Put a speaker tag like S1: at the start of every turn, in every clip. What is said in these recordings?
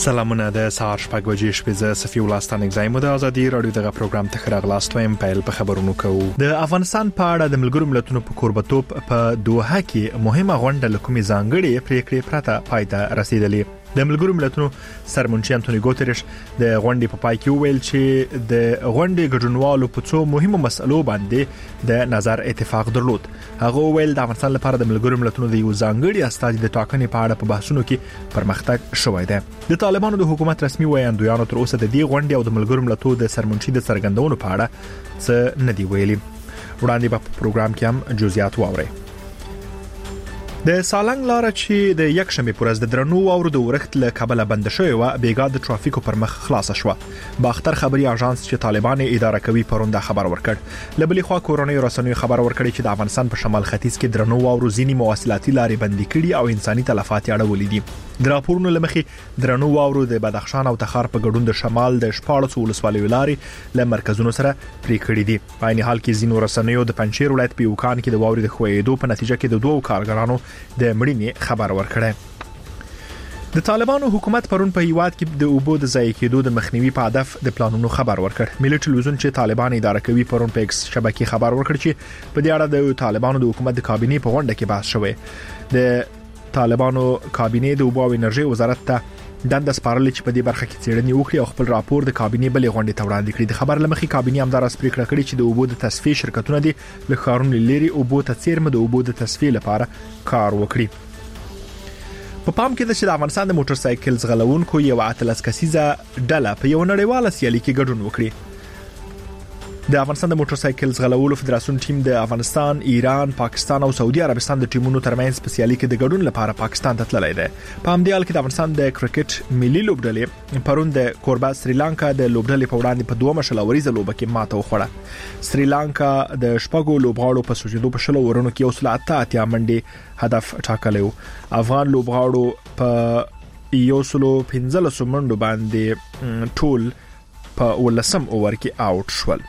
S1: سلامونه د سهار شپږ بجې شپې ز صفي ولستان اگزایم د ازادي رادیو دغه پروګرام ته خراغلاست وایم پیل په خبرونو کوو د افغانستان په اړه د ملګرو ملتونو په کوربتوب په دوحه کې مهمه غونډه لکومي ځانګړي پریکړې پرته پای ته رسیدلې د ملګرو ملتونو سرمنشي انټونی ګوتریش د غونډې په پای کې ویل چې د غونډې ګډونوالو په څو مهمو مسلو باندې د نظر اتفاق درلود هغه ویل د افغانستان لپاره د ملګرو ملتونو د یو ځانګړي استازي د ټاکنې په اړه په بحثونو کې پرمختګ شوی دی د طالبانو د حکومت رسمي وایاندویانو تر اوسه د دې غونډې او د ملګرو ملتونو د سرمنشي د څرګندونو په اړه څه نه دی ویلي وړاندې په پروګرام کې هم جزئیات واوري د سالنګ لار چې د یک شنبه پر ورځ د درنو او د ورښت له کابل بند شوی و بیګا د ترافیکو پر مخ خلاص شو باختر خبري اژانس چې طالبان اداره کوي پرونده خبر ورکړ لبلې خوا کورونی رسنیو خبر ورکړي چې د افغانستان په شمال ختیځ کې درنو او ځینی مواصلاتي لارې بندي کړي او انساني تلفات اړولې دي د راپورونو لمخې درنو او د بدخشان او تخار په ګډون د شمال د 14 ولسوالیو لارې له مرکزونو سره پرې کړې دي په عین حال کې ځینو رسنیو د پنځیر ولایت په یوکان کې د واوري د خوېدو په نتیجه کې د دوه کارګرانو د مړینې خبر ورکړی د طالبانو حکومت پرون په هیواد کې د اوبو د ضایع کېدو د مخنیوي په هدف د پلانونو خبر ورکړ ملي ټلویزیون چې طالبان اداره کوي پرون په ایکس شبکې خبر ورکړ چې په دې اړه د طالبانو د حکومت د کابینې په غونډه کې بحث شوی د طالبانو کابینې د اوبو او انرژي وزارت ته دنده سپارل چې په دې برخه کې څېړنې وکړي او خپل راپور د کابینې بلې غونډې ته وړاندې کړي د خبر لمخې کابینې همدارس پریکړه کړې چې د اوبو د تصفیې شرکتونه دي له ښارونو لري اوبو ته څیرمه د اوبو د تصفیې لپاره کار وکړي په پام کې د افغانستان د موټر سایکل ځغلونکو یو اتلس کسیزه ډله په یو نړیواله سیالي کې ګډون وکړي د افغانستان د موټر سایکل ځغلولو فدراسیون ټیم د افغانستان، ایران، پاکستان او سعودي عربستان د ټیمونو ترمنځ په سیالي کې د ګډون لپاره پاکستان ته تللی دی. په همدې حال کې د افغانستان د کرکټ ملي لوبډلې پرون د کوربه سریلانکا د لوبډلې په وړاندې په 2 مشلوريزه لوبه کې ماته وخوړه. سریلانکا د شپږو لوبغاړو په سوچېدو په شلو ورونو کې 188 منډې هدف ټاکلی و. افغان لوبغاړو په 115 منډو باندې ټول په 18 اوور کې آوټ شول.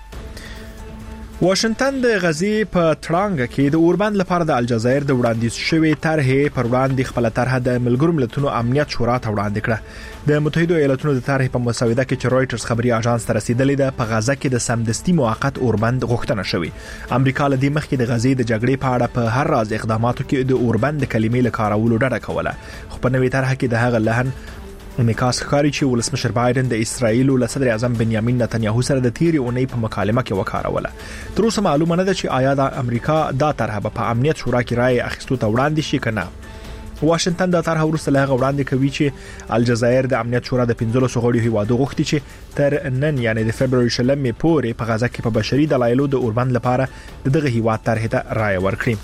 S1: واشنگټن د غزي په ترانګ کې د اوربند لپاره د الجزایر د وړاندیز شوی طرحې پر وړاندې خپل طرح د ملګرو ملتونو امنیت شورا ته وړاندې کړه. د متحده ایالاتونو د طرحې په مسوده کې چې رويټرز خبري اژانس ته رسیدلې ده په غزه کې د سمدستي موقت اوربند غوښتنه شوې. امریکا له دې مخکې د غزي د جګړې په اړه په هر راز اقداماتو کې د اوربند کلمې له کارولو ډډه کوله. خو په نوې طرح کې د هغه لهن انعکاس ښکاري چې ولسمشر بایدن د اسرایل او صدر اعظم بنیامین نتنیاهو سره د تیری اونۍ په مکالمه کې وکاروله. تر اوسه معلومه نه ده چې آیا د امریکا دا طرح په امنیت شورا کې رائے اخیستو ته وړاندې شي کنه. واشنگټن دا طرح ورسره هغه وړاندې کوي چې الجزایر د امنیت شورا د 15 غړو هیوادو غوښتي چې تر نن یعنی د فبرवरी 16 پورې په غزه کې په بشري دلایلو د اوربند لپاره دغه هیواد طرح ته رائے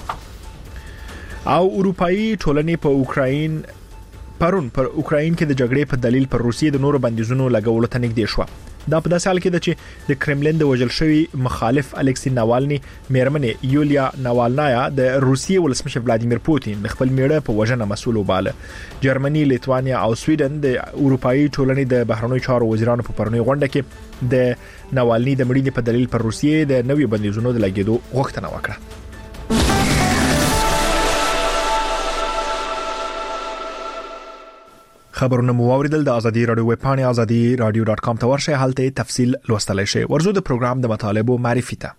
S1: ورکړي. او اروپאי ټولنې په اوکراین پرون پر اوکراین کې د جګړې په دلیل پر روسیې د نورو بندیزونو لګولو ته نږدې شو. دا په داسې حال کې ده چې د کرملین د وژل شوی مخالف الکسی ناوالني میرمنې یولیا ناوالنایا د روسیې ولسمشر ولادیمیر پوتین خپل میړه په وژنه مسؤل وباله. جرمني، لیتوانیا او سویډن د اروپאי ټولنې د بهرنیو چارو وزیرانو په پرونی غونډه کې د ناوالني د مړینې په دلیل پر روسیې د نوي بندیزونو د لګیدو غوښتنه وکړه. خبرونه مو اوریدل د ازادي رادیو ویب پاڼه azadi.radio.com ته ورشئ هلته تفصیل لوستلای شئ. ورزو د پروګرام د مطالبو معرفي ته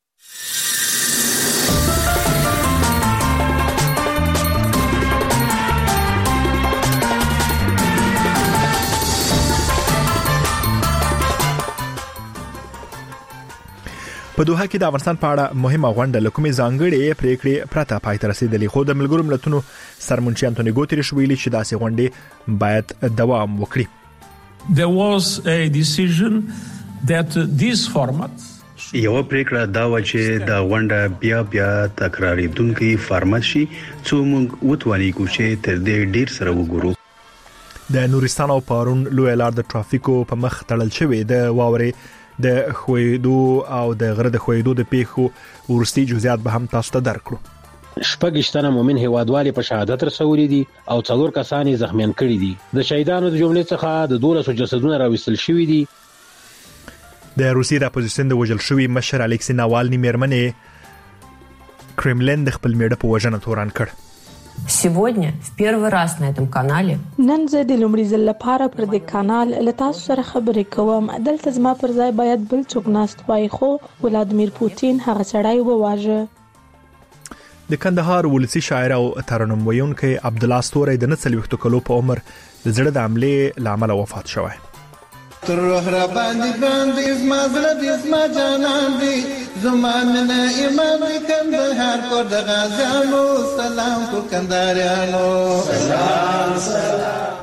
S1: په دوحه کې د افغانستان په اړه مهمه غونډه لکومي ځانګړي پریکړې پرته پای ته رسیدلې. خو د ملګرو ملتونو سرمنشي انټونی ګوتریش ویلي چې داسې غونډې باید دوام وکړي.
S2: There was a decision that this format
S3: یو پریکړه دا و چې د غونډه بیا تکراریدونکي فارمت شي څو موږ وتوانیږو چې تر دې ډیر سره وګورو.
S1: د نورستان او پارون لوی لار د ترافیکو په مخ تړل شوی د واورې د خوېدو او د غره د خوېدو د پیښو ورستي جزئیات به هم تاسو ته درکړو.
S4: شپږشتنه مومن هیوادوالي په شهادت رسولي دي او 4 کسان زخمیان کړي دي. د شهیدانو د جملې څخه د 12 جسدونه راوستل شوي دي.
S1: د روسي د اپوزیشن د وژل شوی مشر الکسی ناوالني میرمنې کرملین د خپل میړه په وژنه تورن کړ.
S5: Сегодня в первый раз на этом канале
S6: نن زه د لومړي ځل لپاره پر دې کانال له تاسو سره خبرې کوم. دلته زما پر ځای باید بل څوک ناست وای خو ولادیمیر پوتین هغه سړی وواژه.
S1: د کندهار ولسی شاعر او ترنم ویونکی عبدالله ستوری د 49 کلو په عمر د زړه د حملې لامل وفات شوی.
S7: تر روح را باندې زما زړه دې زما جانان دې زما نه ایمان دې کندهار کو د غازیانو سلام کو کندهاریانو سلام سلام.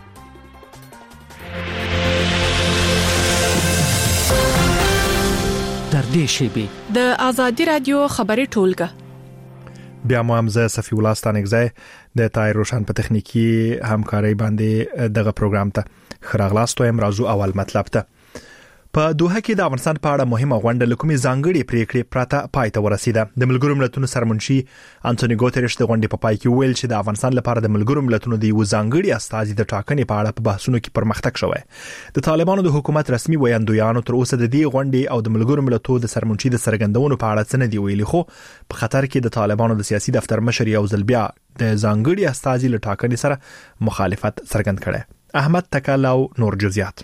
S8: در دې شیبې
S9: د آزادي رادیو خبري ټولګه
S1: بیا مو هم زه صفی الله ستانګزی د تای روشن په تخنیکی همکاري باندې دغه پروګرام ته خراغلاستو هم راځو اول مطلب ته. په دوحه کې د افغانستان په اړه مهمه غونډه لکومي ځانګړي پریکړې پراته پای ته ورسیده. د ملګرو ملتونو سرمنشي انټونی ګوتریش د غونډې په پای کې ویل چې د افغانستان لپاره د ملګرو ملتونو د یو ځانګړي استازي د ټاکنې په اړه په بحثونو کې پرمختګ شوی. د طالبانو د حکومت رسمي ویاندویانو تر اوسه د دې غونډې او د ملګرو ملتونو د سرمنشي د سرګندونو په اړه څه نه دی ویلي، خو په خطر کې د طالبانو د سیاسي دفتر مشر یو ځل بیا د ځانګړي استازي له ټاکنې سره مخالفت څرګند کړي. احمد تکالاو نور جزئیات.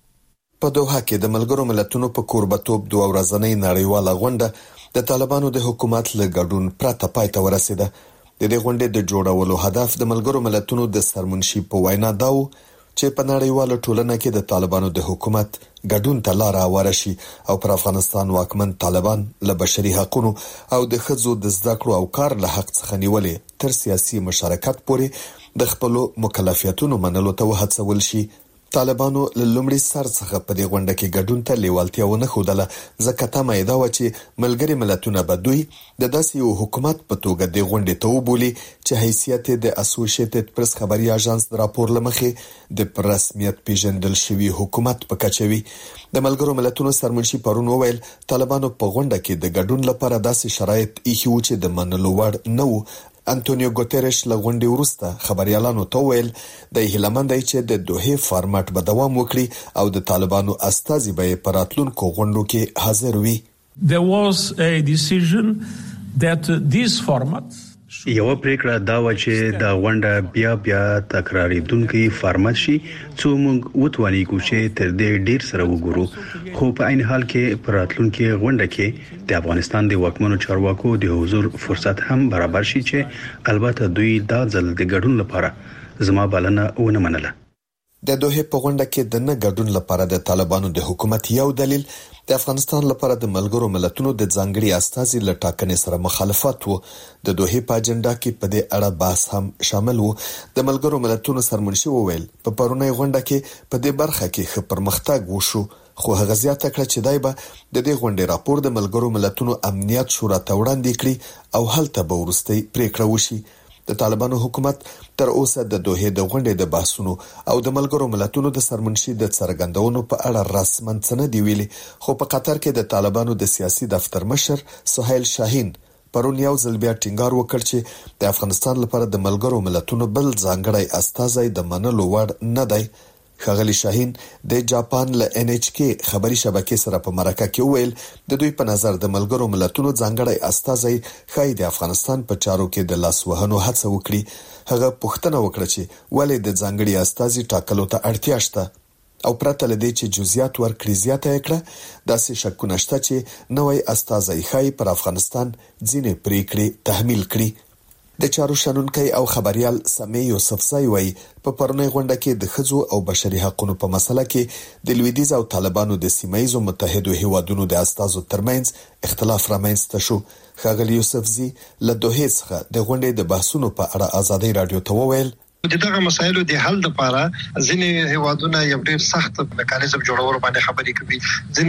S10: په دوحه کې د ملګرو ملتونو په کوربتوب دوه ورځنۍ نړیواله غونډه د طالبانو د حکومت له ګډون پرته پای ته ورسیده. د دې غونډې د جوړولو هدف د ملګرو ملتونو د سرمنشي په وینا دا و چې په نړیواله ټولنه کې د طالبانو د حکومت ګډون ته لار هواره شي او پر افغانستان واکمن طالبان له بشري حقوقو او د ښځو د زده کړو او کار له حق څخه نیولې تر سیاسي مشارکت پورې د خپل مکلفیتونو منلو ته وهڅول شي. طالبانو له لومړي سر څخه په دې غونډه کې ګډون ته لیوالتیا ونه ښودله، ځکه تمه یې دا و چې ملګري ملتونه به دوی د داسې یو حکومت په توګه د غونډې ته وبولي چې حیثیت د اسوسییټډ پریس خبري اژانس د راپور لمخې د رسمیت پیژندل شوی حکومت په کچوي. د ملګرو ملتونو سرمنشي پرون وویل طالبانو په غونډه کې د ګډون لپاره داسې شرایط ایښي وو چې د منلو وړ نه وو. انټونیو ګوتریش له غونډې وروسته خبريالانو ته ویل د هیلمند چې د دوحه فارمټ به دوام وکړي او د طالبانو استازي به په راتلونکو غونډو کې حاضر وي.
S2: There was a decision that this format
S3: یو پریکړه دا و چې دا غونډه بیا تکراریدونکي فارمټ شي څو موږ وتوانیږو چې تر دې ډیر سره وګورو، خو په عین حال کې پراتلونکي غونډه کې د افغانستان د واکمنو چارواکو د حضور فرصت هم برابر شي چې البته دوی دا ځل د ګډون لپاره زما بلنه ونه منله.
S10: د دوحه په غونډه کې د نه ګډون لپاره د طالبانو د حکومت یو دلیل د افغانستان لپاره د ملګرو ملتونو د ځانګړي استازي له ټاکنې سره مخالفت وو. د دوحه په اجنډا کې په دې اړه بحث هم شامل وو. د ملګرو ملتونو سرمنشي وویل په پرونی غونډه کې په دې برخه کې ښه پرمختګ وشو، خو هغه زیاته کړه چې دای به د دې غونډې راپور د ملګرو ملتونو امنیت شورا ته وړاندې کړي او هلته به وروستي پریکړه وشي. د طالبانو حکومت تر اوسه د دوحه د غونډې د بحثونو او د ملګرو ملتونو د سرمنشي د څرګندونو په اړه رسماً څه نه دی ویلي، خو په قطر کې د طالبانو د سیاسي دفتر مشر سهیل شاهین پرون یو ځل بیا ټینګار وکړ چې د افغانستان لپاره د ملګرو ملتونو بل ځانګړی استازی د منلو وړ نه دی. ښاغلی شاهین د جاپان له NHK خبري شبکې سره په مرکه کې ویل د دوی په نظر د ملګرو ملتونو ځانګړی استازی خای د افغانستان په چارو کې د لاس وهنو هڅه وکړي. هغه پوښتنه وکړه چې ولې د ځانګړي استازي ټاکلو ته اړتیا شته او پرته لدې چې جزئیات ورکړي زیاته کړه داسې شکونه شته چې نوې استازي خای پر افغانستان ځینې پریکړې تحمیل کړي. د چارو شنونکي او خبريال سمي یوسفزای وای په پرونی غونډه کې د ښځو او بشري حقوقو په مسله کې د لویدیځ او طالبانو د سیمایي متحدو هیوادونو د استازو ترمنځ اختلاف رامنځته شو. ښاغلی یوسفزی له دوحه څخه د غونډې د بحثونو په اړه آزادي رادیو ته وویل
S11: دغه مسایلو د حل لپاره ځینې هیوادونه یو ډېر سخت میکانیزم جوړول باندې خبرې کوي. ځین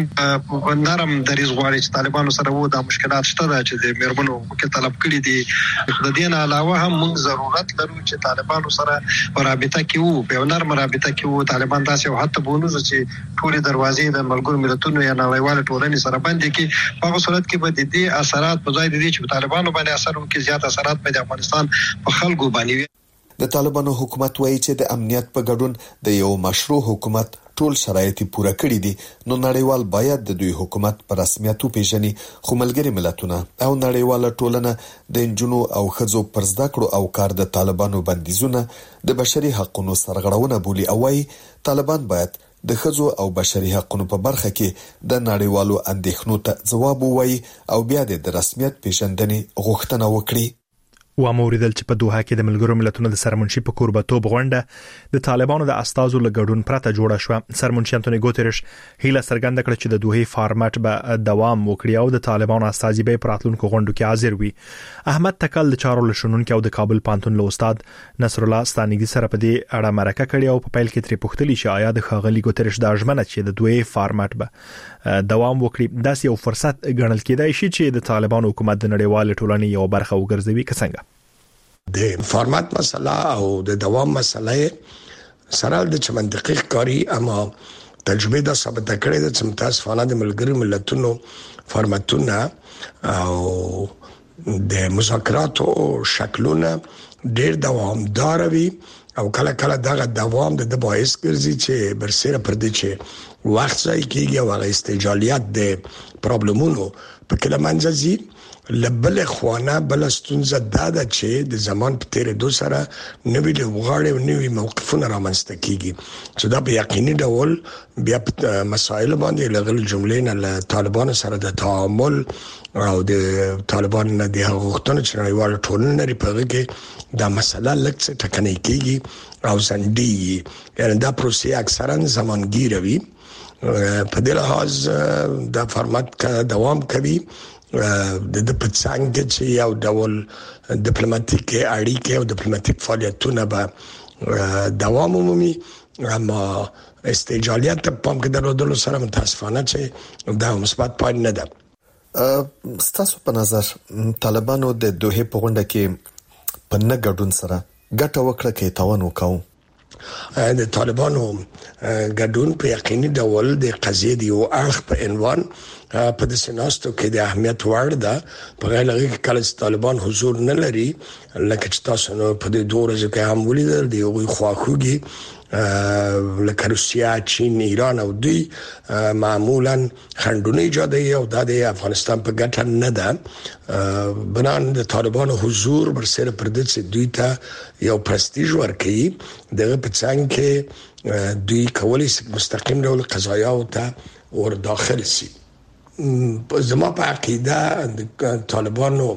S11: نرم دریځ غواړي چې طالبانو سره وو د مشکلات شته چې د میرمنو حقوق طلب کړي دي. د دې نه علاوه هم موږ ضرورت لرو چې طالبانو سره رابطه کې وو، په نرم رابطه کې وو. طالبان داسې او حتی بونوز چې ټول دروازې د ملګرو ملتونو یا نړیوال ټولنې سره باندې کې په هغه صورت کې به د دې اثرات په ځای د دې چې طالبانو باندې اثر وکړي زیات اثرات په افغانستان په خلکو باندې.
S10: د طالبانو حکومت وایي چې د امنیت په ګډون د یو مشروع حکومت ټول شرایط پوره کړی دي، نو نړیوال باید د دوی حکومت په رسمیت وپیژني. خو ملګري ملتونه او نړیواله ټولنه د انجونو او ښځو پر زده کړو او کار د طالبانو بندیزونه د بشري حقوقو سرغړونه بولي او وايي طالبان باید د ښځو او بشري حقوقو په برخه کې د نړیوالو اندېښنو ته ځواب ووایي او بیا د رسمیت پیژندنې غوښتنه وکړي.
S1: و موریدل چې په دوحه کې د ملګرو ملتونو د سرمنشي په کوربتوب غونډه د طالبانو د استازو لګډون پرته جوړه شو. سرمنشي انټونی ګوتریش هیله څرګنده کړه چې د دوحه فارمټ به دوام وکړي او د طالبانو استازي به پراتلونکو غونډو کې حاضر وي. احمد تکل د چارو لشنونکو او د کابل پانتون له استاد نصر الله ستانګي سره په دې اړه مرکه کړې او په پیل کې ترې پوښتنه شي آیا د خاغلی ګوتریش د اجمنه چې د دوحه فارمټ به دوام وکړي داسې یو فرصت ګڼل کېدای شي چې د طالبانو حکومت د نړیوال ټولنې یو برخه وګرځوي که څنګه؟
S8: د فارمات مسله او د دوام مسله سره د منطقي کاری اما تجربه دا ثابت کړې ده چې متاسفانه د ملګري ملتونو فارماتونه او د مذاکراتو شکلونه ډېر دوامدار وي او کله کله دغه دوام د باعث ګرځي چې برسره پر دې چې وخت ځای کېږي او هغه استجالیت د پرابلمونو په کله منځي لبل خوانه بلستونزه داده چې د زمان په تیر دو سره نوی لوغاړي او نوی موقفونه رامنځته کیږي چې دا په یقیني ډول بیا مسائل باندې لغل جملې نه طالبان سره د تعامل او د طالبان نه د غوښتنو چې نړیوال ټولنه لري په کې دا مسله لکه ټکنۍ کیږي او سندي یعنی دا پروسه اکثرا زمانګیر وي. په دې لحاظ دا فارمات دوام کوي د پڅنګ چې یو ډول ډیپلوماټیک اړیکې او ډیپلوماټیک فعالیتونه به دوام ومومي اما استجالیت په پام کې درلودلو سره متاسفانه چې دا مثبت پای نه ده.
S10: ستاسو په نظر طالبانو د دوحه په غونډه کې په نه ګډون سره ګټه وکړه کې تاوان وکاو؟
S8: د طالبانو ګډون په یقیني ډول د قضیې دی او اړخ په عنوان په د سیناستو کې د اهمیت وړ ده. په غیر لږ کې کله طالبان حضور نه لري لکه چې تاسو نو په دې دوه ورځو کې هم ولیدل دی او خواخوږي لکه روسیا، چین، ایران او دوی معمولا خنډونه ایجادوي او د افغانستان په ګټه نه ده. بنان د طالبانو حضور برسره پر دې چې دوی ته یو پرستیژ ورکړي دغه په څنګه کې دوی کولی شي مستقیم ډول قضایا او ته ور داخل شي. زما په عقیده د طالبانو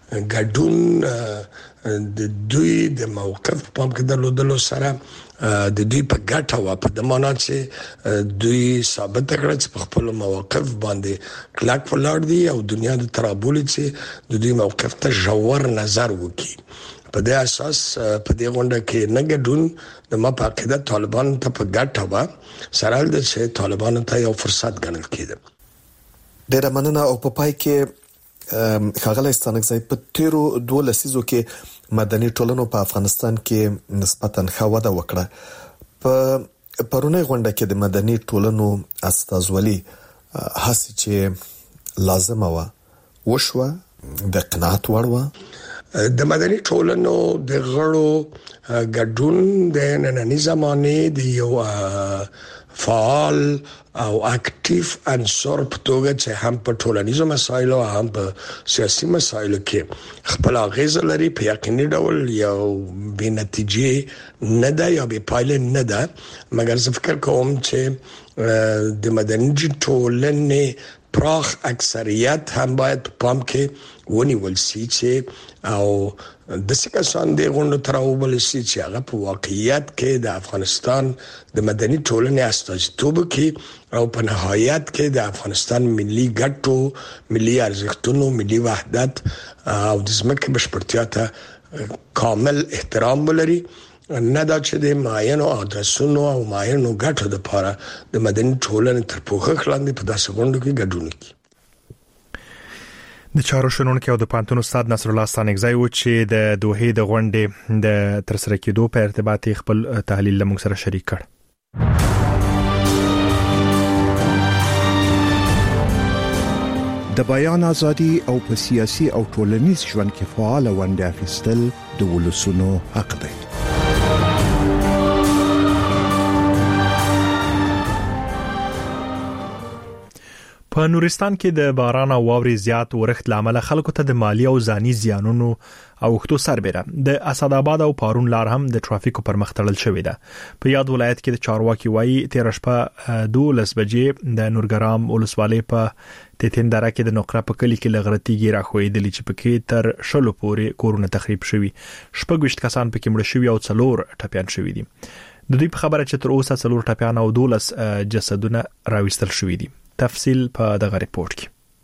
S8: ګډون د دوی د موقف په پام کې درلودلو سره د دوی په ګټه و په د معنا چې دوی ثابت کړل چې په خپل موقف باندې کلک ولاړ دي او دنیا د ترابول چې د دوی موقف ته ژور نظر وکړي. په دې اساس په دې غونډه کې نه ګډون د ما په عقیده طالبان ته په ګټه و سره د چې طالبان ته یو فرصت ګڼل کېده.
S10: ډېر مننه او په پای کې ښاغلی ستانکزی په تیرو 2 لسیزو کې مدني ټولنو په افغانستان کې نسبتاً ښه وده وکړه. په پرونی غونډه کې د مدني ټولنو استازولي هڅه چې لازمه وشوه د قناعت وړ و.
S8: د مدني ټولنو د غړو ګډون د نننۍ زمانه د یو فعال او اکټیو انصار په توګه چې هم په ټولنیزو مسایلو هم په سیاسي مسایلو کې خپل اغیزه لري په یقیني ډول یو بې نتیجې نه ده یا بې پایلې نه ده. مګر زه فکر کوم چې د مدني ټولنې پراخ اکثریت هم باید په پام کې ونیول شي چې او د سکسان د غونډو تراوبل شي چې هغه په واقعیت کې د افغانستان د مدني ټولنې استازیتوب کې او په نهایت کې د افغانستان ملي ګټو، ملي ارزښتونو، ملي وحدت او د ځمکې بشپړتیا ته کامل احترام ولري. نه دا چې د معینو ادرسونو او معینو ګټو لپاره د مدني ټولنې تر پوښښ لاندې په داسې غونډو کې ګډون کوي.
S1: د چارو شنونکو او د پانتون استاد نصر الله ستانکزی و چې د دوحه د غونډې د ترسره کېدو په ارتباط خپل تحلیل لمغ سره شریک کړ.
S12: د بیان ازادي او په سیاسي او ټولنیز ژوند کې فعال ونډه اخیستل د ولسونو حق دی.
S1: په نورستان کې د باران او واورې زیات ورښت لامل خلکو ته د مالی او ځاني زیانونو او وختو سربېره د اسداباد او پارون لار هم د ټرافیکو پر مخ تړل شوې ده. په یاد ولایت کې د چارواکي وایي 13 شپه 12 بجې د نورګرام ولسوالۍ په تیتین دره کې د نقره په کلی کې لغړتيږي راخوېدلې چې پکې تر شلو پورې کورونه تخریب شوي. شپږ کسان پکې مړ شوي او 4 ټپيان شوي دي. د دوی په خبره چې تر اوسه 4 ټپيان او 12 جسدونه راوستل شوي دي. تفصیل په دغه ریپورت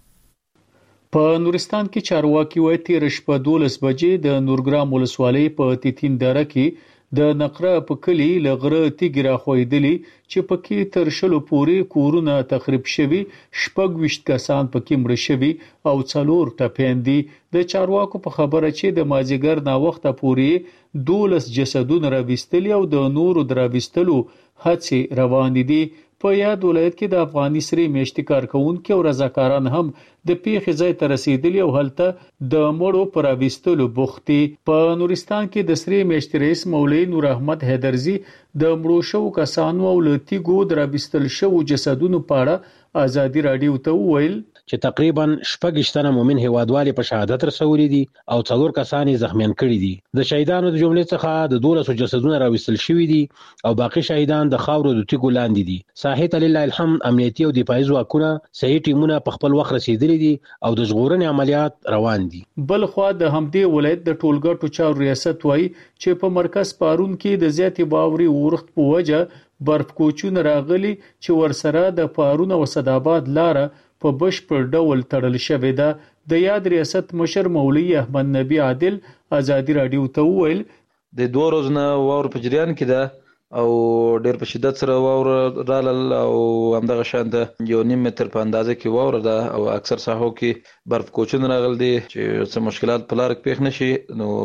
S1: کې.
S13: په نورستان کې چارواکي وایي 13 شپه 12 بجې د نورګرام ولسوالۍ په تیتین دره کې د نقره په کلی لغړه تیګ راخوېدلې چې پکې تر شلو پورې کورونه تخریب شوي. 26 کسان پکې مړ شوي او 4 ټپيان دي. د چارواکو په خبره چې د مازیګر نا وخته پورې 12 جسدونه راوستل او د نورو دراوستلو هڅې روان دي. په یاد ولایت کې د افغاني سری میشتي کارکونکو او رضاکاران هم د پیښې ځای ته رسیدلي او هلته د مړو پر اوستلو بوختي. په نورستان کې د سری میشتي رئیس مولوی نور احمد حیدرزي د مړو شو کسانو او لتیګو دراوستل شو جسدونو په اړه ازادي رادیو ته وویل
S4: چې تقریبا 6 تنه مؤمن هیوادوالو په شهادت رسولي دي او 4 کسان زخمیان کړي دي. د شهیدانو د جملې څخه د 12 جسدونه راوستل شوي دي او باقي شهیدان د خاورو د تیګو لاندې دي. صحیح لله الحمد امنیتي او دفاعي ځواکونه صحیح ټیمونه په خپل وخت رسیدلي دي او د ژغورنې عملیات روان دي.
S13: بل خو د همدې ولایت د ټولګټو چارو ریاست وایي چې په مرکز پارون کې د زیاتې باوري ورښت په وجه برف کوچونه راغلي چې ورسره د پارون او اسداباد لار په بشپړ ډول تړل شوې ده. د یاد ریاست مشر مولوی احمد نبی عادل ازادي رادیو ته وویل
S14: د 2 ورځې واور په جریان کې ده او ډېر په شدت سره واور رالل او همدغه شان د 1.5 متر په اندازه کې واور ده او اکثر ساحو کې برف کوچونه راغلي دي چې څه مشکلات په لار کې پیښ نشي. نو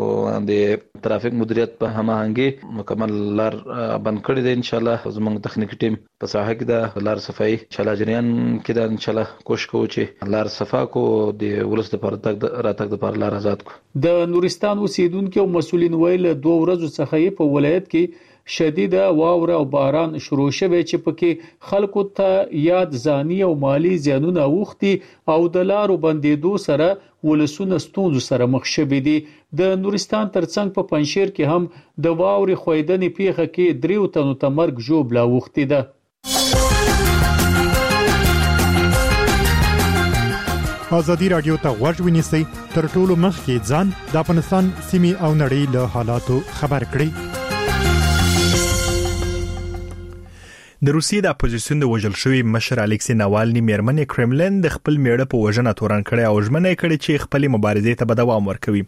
S14: د ترافیک مدیریت په هماهنګي مکمل لار بند کړی دی. ان شاء الله زموږ تخنیکی ټیم په ساحه کې د لار صفایي ان شاء الله جریان کې د ان شاء الله کوشش کوو چې لار صفا کو د ولس د راتګ د لار آزاد کو.
S13: د نورستان اوسیدونکو او مسولین ویل 2 ورځې څخه په ولایت کې شدیده واور او باران شروع شوه چې پکې خلکو ته یاد ځاني او مالی زیانونه اوختي او د لارو بندیدو سره ولسونه ستونزو سره مخ شوي دي. د نورستان ترڅنګ په پنځشیر کې هم د واورې خویدنې پیښه کې 3 تنو ته مرګ ژوبله اوختي ده.
S15: ازادي رادیو ته غوږ ونیسئ تر ټولو مخکې ځان د افغانستان سیمې او نړۍ له حالاتو خبر کړئ.
S1: د روسیې د اپوزیسیون د وژل شوی مشر الکسی ناوالني میرمن کرملین د خپل میړه په وژنه تورن کړي او ژمنه کړې چې خپل مبارزې ته به دوام ورکوي.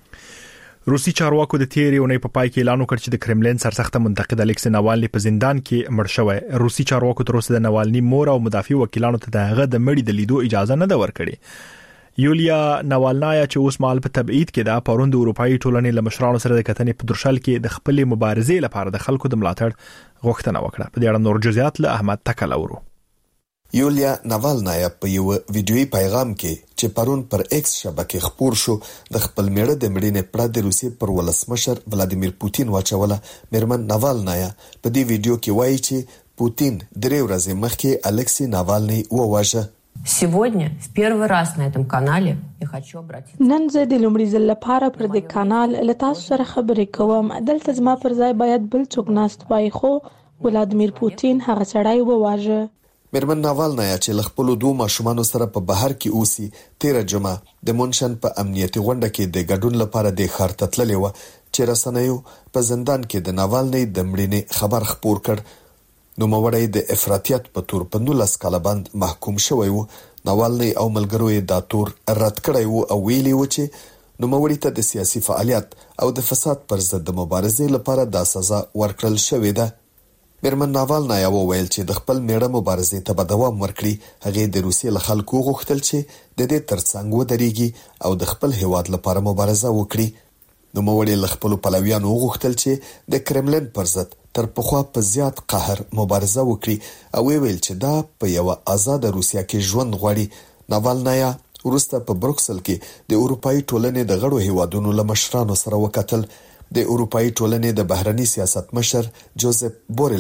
S1: روسي چارواکو د تیرې اونۍ په پای کې اعلان وکړ چې د کرملین سرسخت منتقد الکسی ناوالني په زندان کې مړ شوی. روسي چارواکو تر اوسه د ناوالني مور او مدافع وکیلانو ته دغه د مړي د لیدو اجازه نه ده ورکړې. یولیا ناوالنایا چې اوس مال په تبعید کې ده پروند اروپאי ټولنې له مشرانو سره د کتنې په درشل کې د خپل مبارزې لپاره د خلکو د ملاتړ غوښتنه وکړه. په دې اړه نور جزئیات له احمد تکلورو.
S10: یولیا ناوالنایا په یو ویډیوي پیغام کې چې پرون پر ایکس شبکې خپور شو د خپل میړه د مړینې پړه د روسیې پر ولسمشر ولادیمیر پوتین واچوله. میرمن ناوالنایا په دې ویډیو کې وایي چې پوتین 3 ورځې مخکې الکسی ناوالني وواژه.
S5: Сегодня в первый раз на этом канале я хочу обратиться.
S6: نن زه د لومړي ځل لپاره پر دې کانال له تاسو سره خبرې کوم. دلته زما پر ځای باید بل څوک ناست وای خو ولادیمیر پوتین هغه سړی وواژه.
S10: میرمن ناوالنایا چې ل خپل 2 ماشومان سره په بهر کې اوسي 13 جمعه د مونشن په امنیتي غونډه کې د ګډون لپاره د ښار ته تللې و چې رسنیو په زندان کې د ناوالني د مړینې خبر خپور کړ. نو موړی د افراطیت په تور په 19 کاله باندې محکوم شوی وو. ناوالني او ملګرو یې دا تور رد کړی وو او ویلي و چې نو موړی ته د سیاسي فعالیت او د فساد پر ضد د مبارزې لپاره د سزا ورکړل شوې ده. میرمن ناوالنایا وویل چې د خپل میړه مبارزې ته به دوام ورکړي. هغه د روسیې له خلکو غوښتل چې د دې ترڅنګ ودرېږي او د خپل هیواد لپاره مبارزه وکړي. نو موړی له خپل پلویانو غوښتل چې د کرملین پر ضد تر پخوا په زیات قهر مبارزه وکړي او ویل چې دا په یو آزاد روسیا کې ژوند غواړي. ناوالنایا ورسته په بروکسل کې د اروپאי ټولنې د غړو هیوادونو له مشرانو سره وکتل. د اروپאי ټولنې د بهرني سیاست مشر جوزف بورل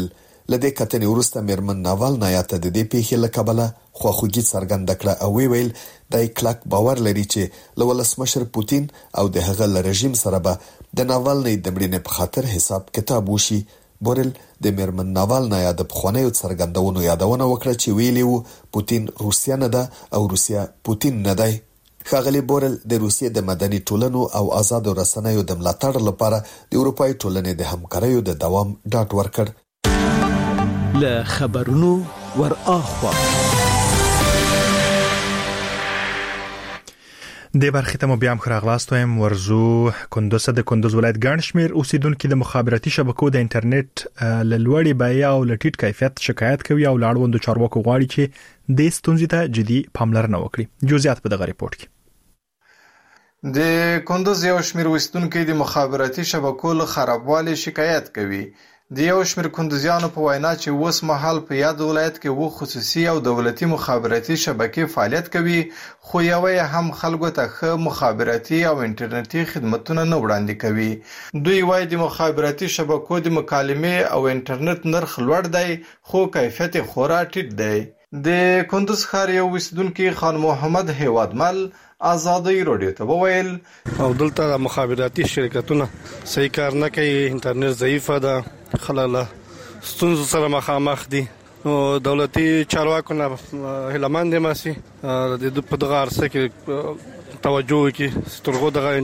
S10: لدې کتنې وروسته میرمن ناوالنایا ته د دې پیښې له کبله خواخوږي څرګنده کړه او ویل د کلک باور لري چې له ولسمشر پوتین او د هغه له رژیم سره به د ناوالنۍ د مړینې په خاطر حساب کتاب وشي. بورل د میرمن ناوالنایا د پخوانیو څرګندونو یادونه وکړه چې ویلي وو پوتین روسیا نه ده او روسیا پوتین نه دی. ښاغلي بورل د روسیې د مدني ټولنو او آزادو رسنیو د ملاتړ لپاره د اروپای ټولنې د همکاریو د دوام ډاډ ورکړ.
S16: له خبرونو ور اخوا
S1: د برخې ته مو بیا هم خراغلاست وایم. ورزو کندوز د کندوز ولایت ګڼ شمیر اوسیدونکو د مخابراتي شبکو د انټرنیټ له لوړې بیې او لټیټ کیفیت شکایت کوي او لاړوندو چارواکو غواړي چې د ستونزې ته جدي پاملرنه وکړي. جزئیات په دغه ریپورت کې.
S17: د کندوز یو شمیر اوسیدونکو د مخابراتي شبکو له خرابوالي شکایت کوي. د یو شمیر کندوزیانو په وینا چې اوس مهال په یاد ولایت کې وو خصوصي او دولتي مخابراتي شبکې فعالیت کوي، خو یوه هم خلکو ته ښه مخابراتي او انټرنیټي خدماتونه نه وړاندې کوي. دوی وايي د مخابراتي شبکو د مکالمې او انټرنیټ نرخ لوړ دی خو کیفیت خورا ټیټ دی. د کندوز ښار یو اوسیدونکي خان محمد هیوادمل آزادی رادیو ته وویل
S18: او دلته مخابراتي شرکتونه صحیح کار نه کوي، انټرنیټ ضعیفه ده، خلک له ستونزو سره مخامخ دي. نو دولتي چارواکو نه هیلهمند یم چې په دغه عرصه کې توجه وکړي، سترغو دغه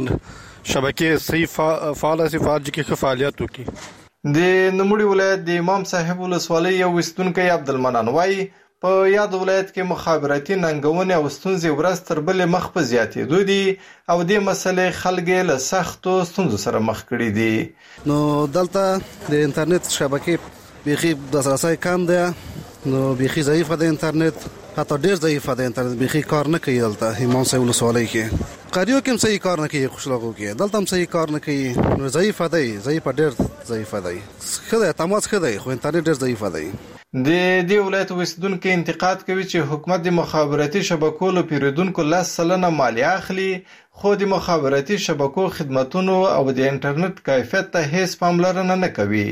S18: شبکې صحیح فعاله سي، کې فعالیت وکړي.
S17: د نوموړي ولایت د امام صاحب ولسوالۍ یو اوسیدونکی عبدالمنان وایي په یاد ولایت کې مخابراتي ننګونې او ستونزې ورځ تر بلې مخ په زیاتېدو دي او دې مسلې خلک له سختو ستونزو سره مخ کړي دي.
S19: نو دلته د انټرنیټ شبکې بیخي د لاسرسي کم دی، نو بیخي ضعیفه د انټرنیټ، حتی ډیر ضعیفه د انټرنیټ، بیخي کار نه کوي. دلته امام صاحب ولسوالۍ کې قریو کې هم صحیح کار نه کوي، خوشلاغو کې دلته هم صحیح کار نه کوي. نو ضعیفه دی، ضعیفه ډیر ضعیفه دی، ښه دی تماس ښه دی خو انټرنیټ ډیر ضعیفه دی.
S17: د دې ولایت اوسیدونکو انتقاد کوي چې حکومت د مخابراتي شبکو له پیرودونکو 10% مالیه اخلي خو د مخابراتي شبکو خدماتونو او د انټرنیټ کیفیت ته هیڅ پاملرنه نه کوي.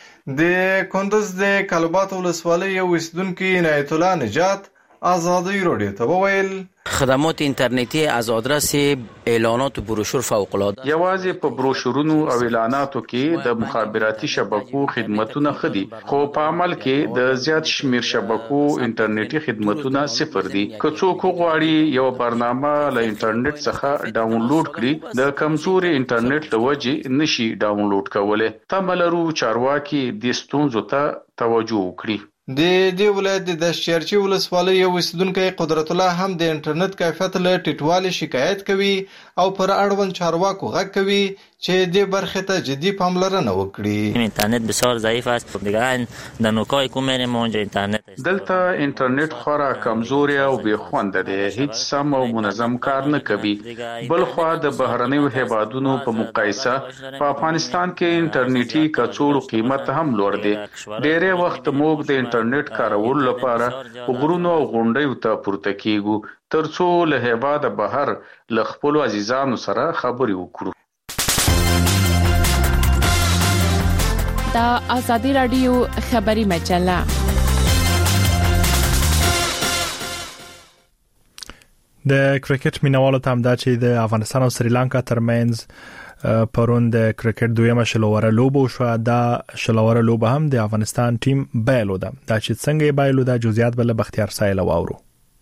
S17: د کندوز د کلبات ولسوالۍ یو اوسیدونکي عنایت الله نجات آزادی رادیو ته وویل
S20: خدمات اینترنتی از آدرس اعلانات و بروشور فوق العاده.
S21: یوازې په بروشورونو او اعلاناتو کې د مخابراتي شبکو خدماتونه خدي، خو په عمل کې د زیات شمیر شبکو انټرنیټي خدماتونه صفر دي. که څوک غواړي یو برنامه له انټرنیټ څخه ډاونلوډ کړي، د کمزوري انټرنیټ له وجې نشي ډاونلوډ کولای. تملرو چارواکي د ستونزو ته توجه وکړي.
S17: د دې ولایت د دشچرچی ولسوالۍ یو اوسیدونکی قدرت الله هم د انټرنیټ کیفیت له ټیټوالي شکایت کوي او پر اړوند چارواکو غږ کوي چې دې برخې ته جدي پاملرنه وکړي.
S22: اینترنت بسیار ضعیف است. دیگه در نوکای کوم میریم اونجا اینترنت
S21: دلته انټرنیټ خورا کمزوري او بے خوند دی، هیڅ سم او منظم کار نه کوي. بل خو د بهرنیو هیوادونو په مقایسه په افغانستان کې انټرنیټي کڅوړو قیمت هم لوړ دی. ډېر وخت موږ د انټرنیټ کارولو لپاره غرونو او غونډیو ته پورته کیږو ترڅو له هیواده بهر له خپل عزیزانو سره خبرې وکړو.
S9: دا آزادی رادیو خبری مجله.
S1: د کرکټ مینوالو ته هم دا چې د افغانستان او سریلانکا ترمنځ پرون د کرکټ دویمه شلوره لوبه شو. دا شلوره لوبه هم د افغانستان ټیم بایلو ده. دا چې څنګه بایلو ده جزئیات بل بختیار سایل واورو.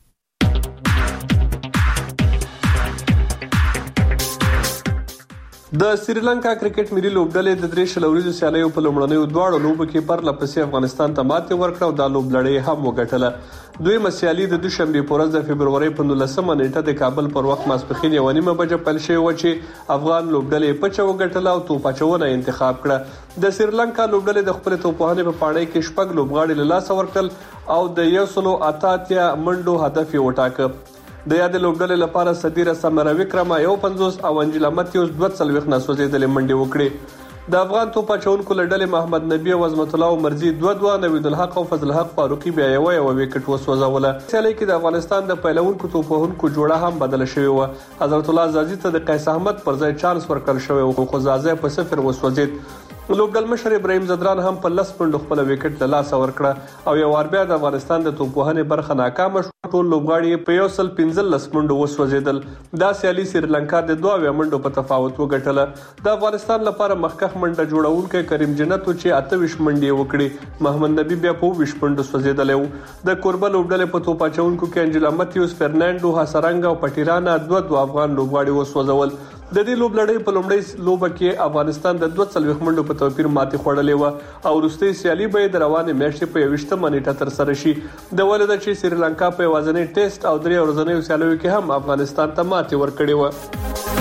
S23: د سریلانکا کرکټ ملي لوبډلې د درې شلوريزو سیالیو په لومړنیو دواړو لوبو کې پرله پسې افغانستان ته ماتې ورکړه او دا لوبلړۍ هم وګټله. دویمه سیالي د دوشنبه په ورځ د فبرवरी په 19مه نیټه د کابل پر وخت ماسپښین 1:30 بجې پیل شوی و چې افغان لوبډلې پچه وګټله او توپ اچونه انتخاب کړه. د سریلانکا لوبډلې د خپل توپوهنې په پاڼې کې شپږ لوبغاړي له لاسه ورکړل او د 188 منډو هدف یې وټاکه. د یاد لوبډلې لپاره صدیره سمروي کرما 150 او انجلا ماتیوس 240 ناسوځېدلې منډې وکړې. د افغان توپ اچونکو لړډلې محمد نبی او عظمت الله مرزي 2-2 نوید الحق او فضل الحق فاروقي بیا یو وکټ وسوځوله. سیالي کې د افغانستان د پیلوونکو توپوهونکو جوړه هم بدل شوې و. حضرت الله زازي ته د قیس احمد پر ځای چانس ورکړل شوی او خو زازي په 0 وسوځید. لوبډل مشر ابراهیم زدران هم په 10 پوینټ خپل وکټ له لاس ورکړه او یو وار بیا د افغانستان د توپوهنې برخه ناکام شو. ټول لوبغاړي په 115 منډو وسوځیدل. دا سیالي سریلانکا د 2 منډو په تفاوت وګټله. د افغانستان لپاره مخکخ منډه جوړونکي کریم جنتو چې 28 منډې وکړي، محمد نبی بیا په 20 منډو سوځیدل. د کوربه لوبډلې په توپ اچونکو کې انجلا ماتیوس، فرناندو هاسرنګ او پټیرانا 2 افغان لوبغاړي وسوځول. د دې لوبلړۍ په لومړۍ لوبه کې افغانستان د 42 منډو په توپیر ماتې خوړلې و او وروستۍ سیالي به د روانې میاشتې په 20 منېټه تر سره شي. د ولدا چې سریلانکا په یوازنۍ ټیسټ او 3 ورځنیو سیالیو کې هم افغانستان ته ماتې ورکړې و.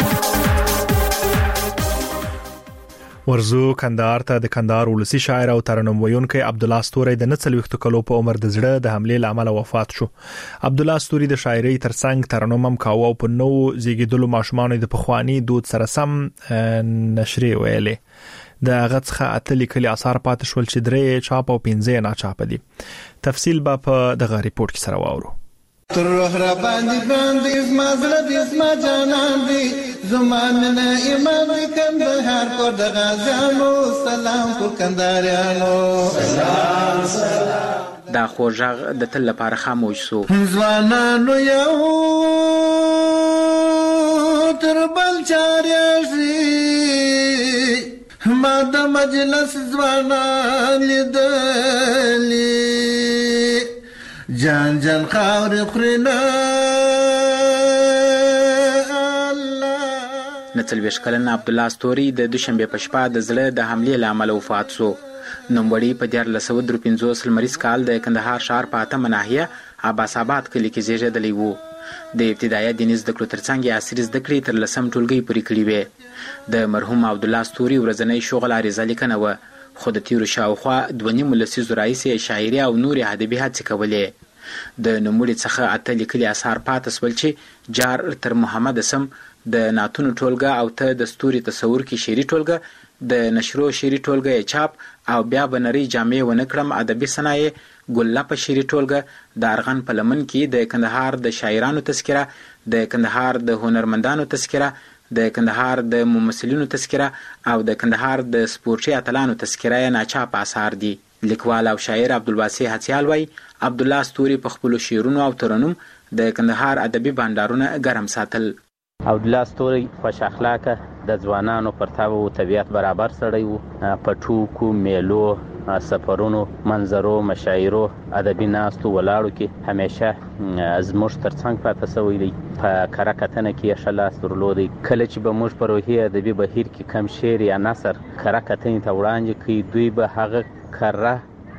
S1: ورزو کندهار ته د کندهار ولسی شاعر او ترنم ویونکی عبد الله ستوري د 40 کلو په عمر د زړه د حمله لامل وفات شو. عبد الله ستوري د شاعري ترڅنګ ترنم هم کاوه او په نو زیږیدلو ماشومان د پخوانی دود سره سم نشري ویلې. د غڅخه اتلې کلی اثار پات شول چې درې چاپ او 15 نه چاپ دي. تفصیل به په دغه ریپورت کې سره واورو.
S2: تر روح را باندې زما زړه دې زما جانان دې زما نه ایمان دې کندهار کو د غازیانو سلام کو کندهاریانو سلام سلام.
S3: دا خوږغ د تل لپاره خاموش سو.
S2: ځوانانو یو تر بل چارېږي ما د مجلس ځوانان لیدلي جان جان خاور خورنا
S3: نتلويش کلن عبد الله ستوري د دوشنبه په شپه د زړه د حمله لامل وفات شو. نوموړی په 1953 مریض کال د کندهار شهر په اته مناهیه عباس آباد کلی کې زیږیدلی وو. د ابتدایي دیني زده کړو ترڅنګ عصري زده کړې تر لسم ټولګي پورې کړې وې. د مرحوم عبد الله ستوري ورځنی شغل عریضه لیکنه و، خو د تیرو شاوخوا 2.5 لسیزو راهیسې شاعري او نورې ادبي هڅې کولې. د نوموړي څخه اته لیکلي اثار پاتې سول چې جار تر محمد سم د ناتونو ټولګه او ته د ستوري تصور کې شعري ټولګه، د نشرو شعري ټولګه چاپ او بیا بنري جامع ونکړم ادبي صنایع، ګللا په شعري ټولګه، د ارغن په لمن کې د کندهار د شاعرانو تذکره، د کندهار د هنرمندانو تذکره، د کندهار د ممثلینو تذکره او د کندهار د سپورټي اتلانو تذکره ناچاپ اثار دي. لیکوال او شاعر عبدالواسع هڅیال وای عبد الله ستوري په خپل شعرونو او ترنم د کندهار ادبي بانډارونه ګرم ساتل.
S7: عبد الله ستوري خوش اخلاقه د ځوانانو پرتاو طبيعت برابر سړی وو. په ټوکو میلو سفرونو منظرو مشاعرو ادبي ناستو ولاړو کې همیشه زموږ ترڅنګ پاتې شوی دی. په کره کتنه کې شلاس درلودي. کله چې به موږ په روحي ادبي بهیر کې کم شعر یا نثر کره کتنې ته وړاندې کوي، دوی به هغه کره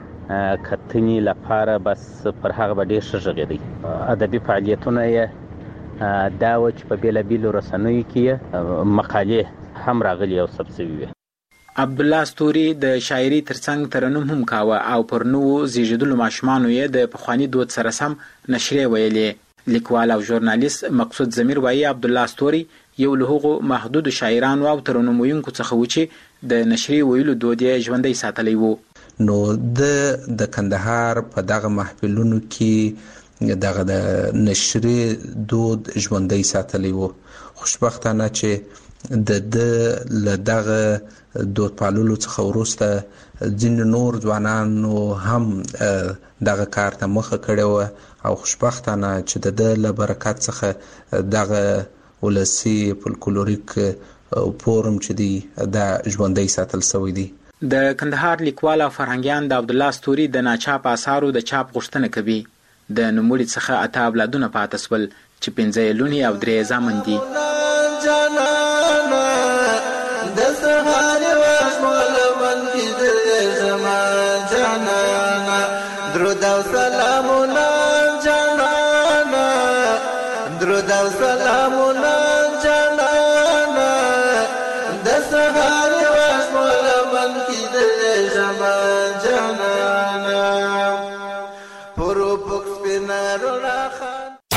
S7: کتنې لپاره بس پر هغه به ډېر ښه غږېدی. ادبي فعالیتونه یې دا و چې په بېلابېلو رسنیو کې مقالې هم راغلي او ثبت شوي وي.
S3: عبد الله ستوري د شاعري ترڅنګ ترنم هم کاوه او پر نوو زیږیدلو ماشومانو یې د پخواني دود سره سم نشرې ویلې. لیکوال او ژورنالیست مقصود ضمیر وایي عبد الله ستوري یو له هغو محدودو شاعرانو او ترنم ویونکو څخه و چې د نشرې ویلو دود یې ژوندی ساتلی وو.
S24: نو د کندهار په دغه محفلونو کې دغه د نشرې دود ژوندی ساتلی وو. خوشبختانه چې د دغه دود پاللو څخه وروسته ځینې نور ځوانانو هم دغه کار ته مخه کړې وه او خوشبختانه چې د له برکت څخه دغه ولسي فولکلوریک فورم چې دی دا ژوندی ساتل شوی دی.
S3: د کندهار لیکوال او فرهنګیان د عبد الله ستوري د ناچاپ آثارو د چاپ غوښتنه کوي. د نوموړي څخه اته اولادونه پاتې شول چې 15 لونې او 3 زامن دي.
S2: د سهار وشمول من کې د زمان جانانا درود او سلامونه جانانا درود او سلامونه جانانا د سهار وشمول من کې د زمان جانانا پرو بوکس پینارو راخان.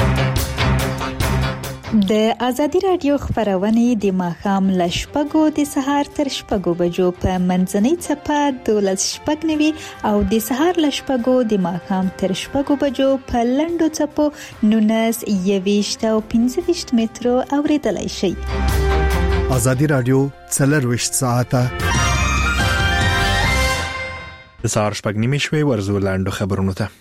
S25: د ازادي رادیو خبرونه د ماښام له شپږو د سهار تر شپږو بجو په منځنۍ څپه 12:09 او د سهار له شپږو د ماښام تر شپږو بجو په لنډو څپو 19 او 15 مترو اوریدلای شئ.
S12: ازادي رادیو 24 ساعته
S1: د سهار 6:30 شوي ورزو لاندو خبرونو ته.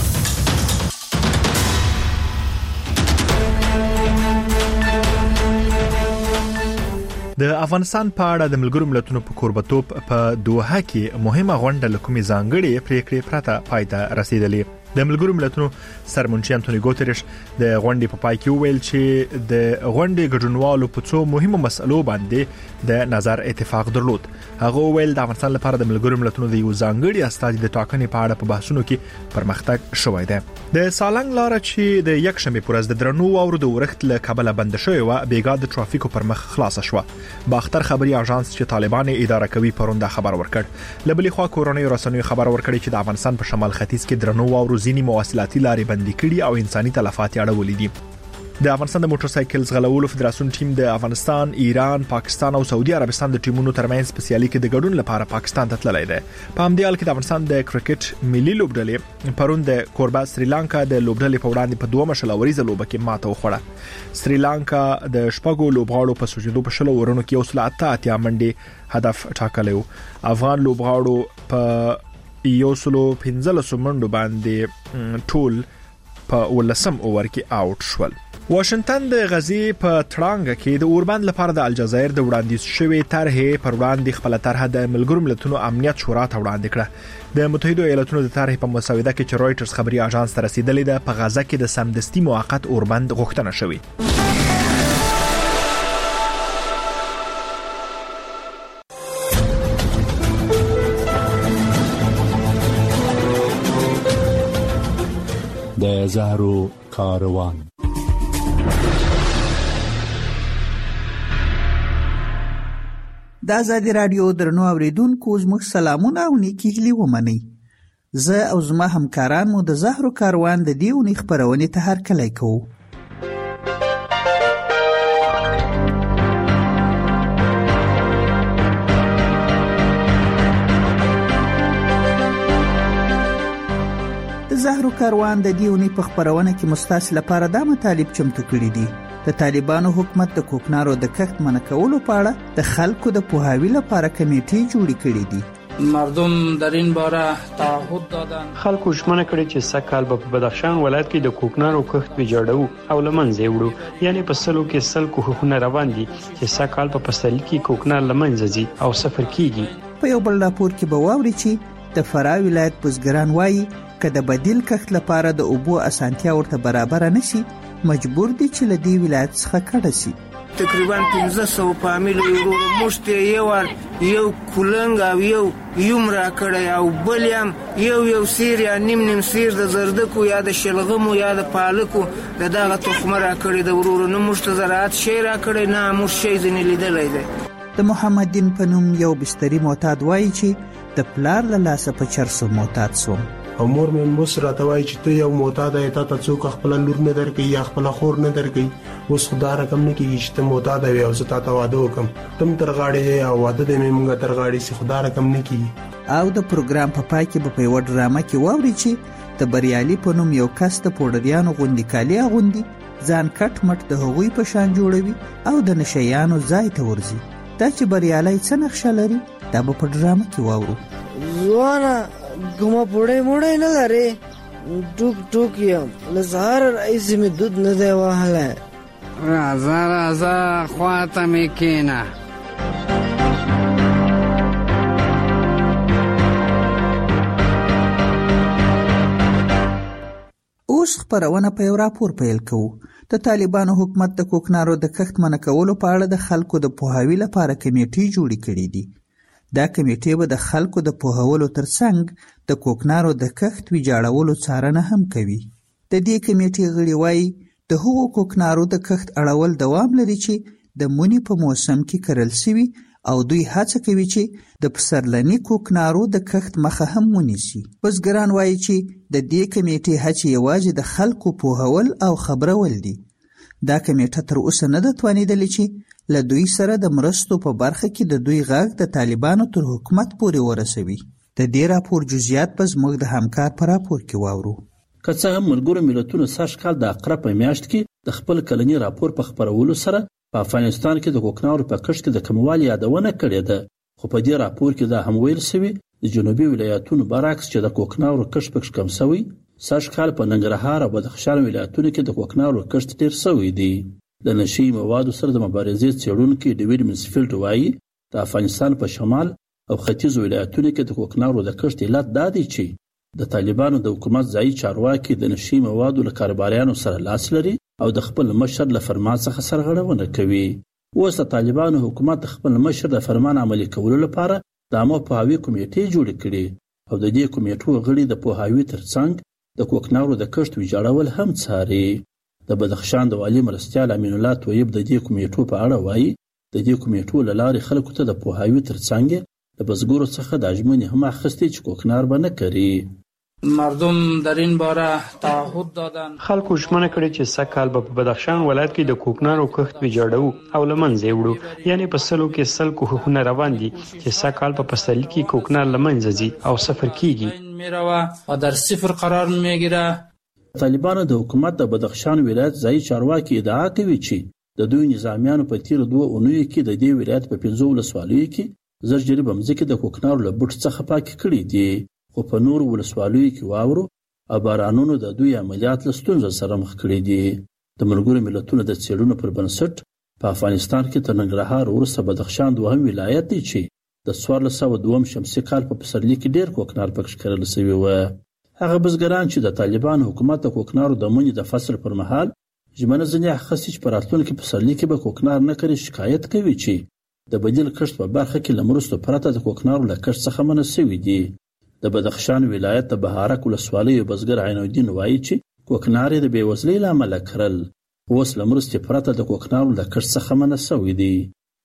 S1: د افغانستان په اړه د ملګرو ملتونو په کوربتوب په دوحه کې مهمه غونډه لکومي ځانګړي پریکړې پرته پای ته رسیدلې. د ملګرو ملتونو سرمنشي انټونی ګوتریش د غونډې په پای کې وویل چې د غونډې ګډونوالو په څو مهمو مسلو باندې د نظر اتفاق درلود. هغه وویل د افغانستان لپاره د ملګرو ملتونو د یو ځانګړي استازي د ټاکنې په اړه په بحثونو کې پرمختګ شوی دی. د سالنګ لار چې د یکشنبه پر ورځ د درنو واورو د ورښت له کبله بند شوی و بیګا د ترافیکو پر مخ خلاص شو. باختر خبري اژانس چې طالبان اداره کوي پرونده خبر ورکړ. لبلې خوا کورونی رسنیو خبر ورکړي چې د افغانستان په شمال ختیځ کې درنو واورو ځینی مواصلاتي لارې بندي کړي او انساني تلفات یې اړولې دي. د افغانستان د موټر سایکل ځغلولو فدراسیون ټیم د افغانستان، ایران، پاکستان او سعودي عربستان د ټیمونو ترمنځ په سیالي کې د ګډون لپاره پاکستان ته تللی دی. په همدې حال کې د افغانستان د کرکټ ملي لوبډلې پرون د کوربه سریلانکا د لوبډلې په وړاندې په 2 مشلوريزه لوبه کې ماته وخوړه. سریلانکا د شپږو لوبغاړو په سوجېدو په 10 ورونو کې 188 منډې هدف ټاکلی و. افغان لوبغاړو په 115 منډو باندې ټول په 18 اوور کې آوټ شول. واشنگټن د غزي په ترانګ کې د اوربند لپاره د الجزایر د وړاندیز شوی طرحې پر وړاندې خپل طرحه د ملګرو ملتونو امنیت شورا ته وړاندې کړه. د متحده ایالاتونو د طرحې په مسوده کې چې رويټرز خبري اژانس ته رسیدلې ده په غزه کې د سمدستي موقت اوربند غوښتنه شوې.
S16: د زهرو کاروان.
S4: د آزادی رادیو درنو اوریدونکو زموږ سلامونه او نیکی هیلې ومنئ. زه او زما همکاران مو د زهرو کاروان د دې اونۍ خپرونې ته هرکلی کوو. د زهرو کاروان د دې اونۍ په خپرونه کې مستاسو لپاره دا مطالب چمتو کړي دي. د طالبانو حکومت د کوکنارو د کښت منع کولو په اړه د خلکو د پوهاوی لپاره کمیټې جوړې کړې دي.
S8: مردم در این باره تعهد دادن.
S11: خلکو ژمنه کړې چې سږ به په بدخشان ولایت کې د کوکنارو کښت ویجاړو او لمنځه وړو. یعنی په سلو کې سل کوښښونه روان دي چې سږ په پسرلي کې کوکنار لمنځه ځي او صفر کیږي.
S4: په یو بل راپور کې به واوري چې د فراه ولایت بزګران وایي که د بدیل کښت لپاره د اوبو اسانتیا ورته برابر نشي مجبور دي چې له دې ولایت څخه کډه شي.
S13: تقریبا 1500 فامیل مشت یو کولنګ او یو را کړی او بل یو سیر یا نیم سیر د زردکو یا د شلغمو یا د پالکو دغه تخمه را کړی د ورورونو مشت زراعت شی را کړی نه مش شی ځنې لیدلی دی.
S4: د محمد دین په نوم یو بستري معتاد وایي چې د پلار له لاسه په چرسو معتاد سوم.
S14: او مور مې موږ راته وایي چې ته یو معتاد یې ته څوک خپل لور نه درکې یا خپل خور نه درکې اوس خدای رقم نه کیږي چې ته معتاد وي او زه تاسو واده وکم تم تر غاړې او واده دې موږ تر غاړې سي خدای رقم نه کیږي.
S4: او د پروګرام په پای کې په یو ډرامه کې واوري چې د بریالي په نوم یو کس د پوډریانو غوندي کالي اغوندي ځان کټ مټ د هغوی په شان جوړوي او د نشیانو ځای ته ورځي. دا چې بریالي څه نقشه لري دا په ډرامه کې واورو.
S26: ځوانه کومه پوړې نه لري ټوک یم لزهر رئیس می دود نه دی وهله
S27: رازا خواته می کینا.
S4: اوس خبرونه په یو راپور پیل کوو. د طالبانو حکومت د کوکنارو د کښت منع کولو په اړه د خلکو د پوهاوی لپاره کمیټې جوړې کړې دي. دا کمیټې به د خلکو د پوهولو ترڅنګ د کوکنارو د کښت ویجاړولو څارنه هم کوي. د دې کمیټې غړي وایي د هغو کوکنارو د کښت اړول دوام لري چې د مني په موسم کې کرل شوي او دوی هڅه کوي چې د پسرلني کوکنارو د کښت مخه هم ونیسي. بزګران وایي چې د دې کمیټې هڅې یوازې د خلکو پوهول او خبرول دي. دا کمیټه تر اوسه نه ده توانیدلې چې له دوی سره د مرستو په برخه کې د دوی غږ د طالبانو تر حکومت پورې ورسوي. د دې راپور جزئیات به زموږ د همکار په راپور کې واورو.
S28: که څه هم ملګرو ملتونو سږ کال د اقرب په میاشت کې د خپل کلني راپور په خپرولو سره په افغانستان کې د کوکنارو په کښت کې د کموالي یادونه کړې ده، خو په دې راپور کې دا هم ویل شوی د جنوبي ولایتونو برعکس چې د کوکنارو کښت پکښ کم شوی، سږ کال په ننګرهار او بدخشان ولایتونو کې د کوکنارو کښت ډیر شوی دی. د نشي موادو سره د مبارزې څېړونکي ډیوډ منسفیلډ وایي د افغانستان په شمال او ختیځ ولایتونو کې د کوکنارو د کښت علت دا دی چې د طالبانو د حکومت ځایي چارواکي د نشي موادو له کاروباریانو سره لاس لري او د خپل مشر له فرمان څخه سرغړونه کوي. اوس د طالبانو حکومت د خپل مشر د فرمان عملي کولو لپاره د عامه پوهاوي کمیټې جوړې کړي او د دې کمیټو غړي د پوهاوي ترڅنګ د کوکنارو د کښت ویجاړول هم څاري. د بدخشان د والي مرستیال امین الله طیب د دې کمیټو په اړه وایي د دې کمیټو له لارې خلکو ته د پوهاوي ترڅنګ د بزګرو څخه د ژمنې هم اخیستې چې کوکنار به نه کري.
S8: مردم در این باره تعهد دادن.
S11: خلکو ژمنه کړې چې سږکال به په بدخشان ولایت کې د کوکنارو کښت ویجاړو او له منځه یې وړو. یعنې په سلو کې سل کوښښونه روان دي چې سږکال په پسرلي کې کوکنار له منځه ځي او صفر کیږي
S8: میروه و در صفر قرار میگیره.
S28: طالبانو د حکومت د بدخشان ولایت ځایي چارواکي ادعا کوي چې د دوی نظامیانو په تیر 2 اونیو کې د دې ولایت په 15 ولسوالیو کې زر جریب مځکې د کوکنارو له بوټ څخه پاکې کړي دي، خو په نور ولسوالیو کې واورو او بارانونو د دوی عملیات له ستونزو سره مخ کړي دي. د ملګرو ملتونو د څېړنو پر بنسټ په افغانستان کې تر ننګرهار وروسته بدخشان دوهم ولایت دی چې د 1402 شمسي کال په پسرلي کې ډېر کوکنار پکښ کرل شوي وو. هغه بزګران چې د طالبانو حکومت د کوکنارو د منې د فصل پر مهال ژمنه ځنې اخیستې چې په راتلونکي پسرلي کې به کوکنار نه کري، شکایت کوي چې د بدیل کښت په برخه کې له مرستو پرته د کوکنارو له کښت څخه منع شوي دي. د بدخشان ولایت د بهارک ولسوالۍ بزګر عین الدین وایي چې کوکنار د بېوزلۍ له امله کرل، اوس له مرستې پرته د کوکنارو له کښت څخه منع شوي دي.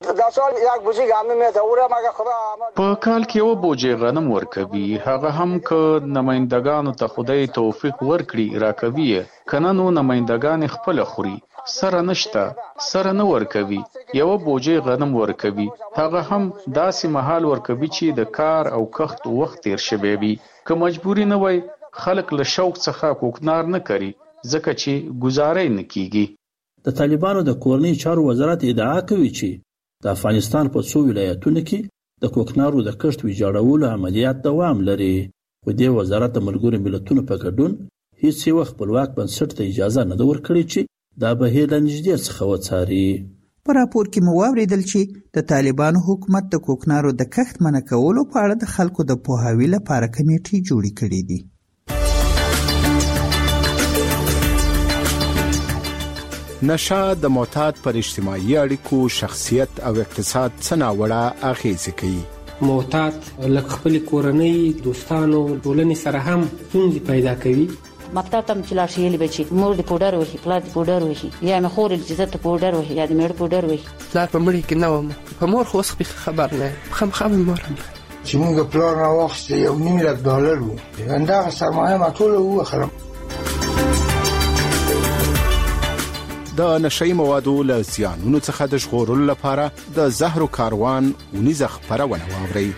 S21: په کال کې 1 بوجې غنم ورکوي، هغه هم که نمایندګانو ته خدای توفیق ورکړي راکوي، کنه نو نمایندګان خپل خوري، سره نشته، سره نه ورکوي. 1 بوجې غنم ورکوي، هغه هم داسې مهال ورکوي چې د کار او کښت وخت تیر شوی وي. که مجبوري نه وای خلک له شوق څخه کوکنار نه کوي ځکه چې گزارې نه کیږي.
S28: د طالبانو د کورنۍ چارو وزارت ادعا کوي چې د افغانستان په څو ولایتونو کې د کوکنارو د کښت ویجاړولو عملیات دوام لري، خو دې وزارت د ملګرو ملتونو په ګډون هیڅ یو خپلواک بنسټ ته اجازه نه ده ورکړې چې دا بهیر له نږدې څخه وڅاري.
S4: په راپور کې مو واورېدل چې د طالبانو حکومت د کوکنارو د کښت منع کولو په اړه د خلکو د پوهاوي لپاره کمیټې جوړې کړې دي.
S12: نشه د معتاد پر اجتماعي اړیکو، شخصیت او اقتصاد څه ناوړه اغیزې کوي.
S5: معتاد لکه خپل کورنۍ، دوستانو، ټولنې سره هم ستونزې پیدا کوي.
S6: مکتب ته چې لاړ شي بچي مور د پودر وهي، پلار د پودر وهي، یا مې خور چې زه ته پودر وهي یا د مېړه پودر وهي.
S10: پلار په مړي کې نه وم، په مور خو اوس خبر نه خام مور
S15: چې موږ پلار نه واخیسته $1,000,000 وو، همدغه سرمایه ما ټوله ووخلم.
S12: د نشئی موادو له زیانونو څخه د ژغورلو لپاره د زهرو کاروان ونیزه خپرونه واورئ.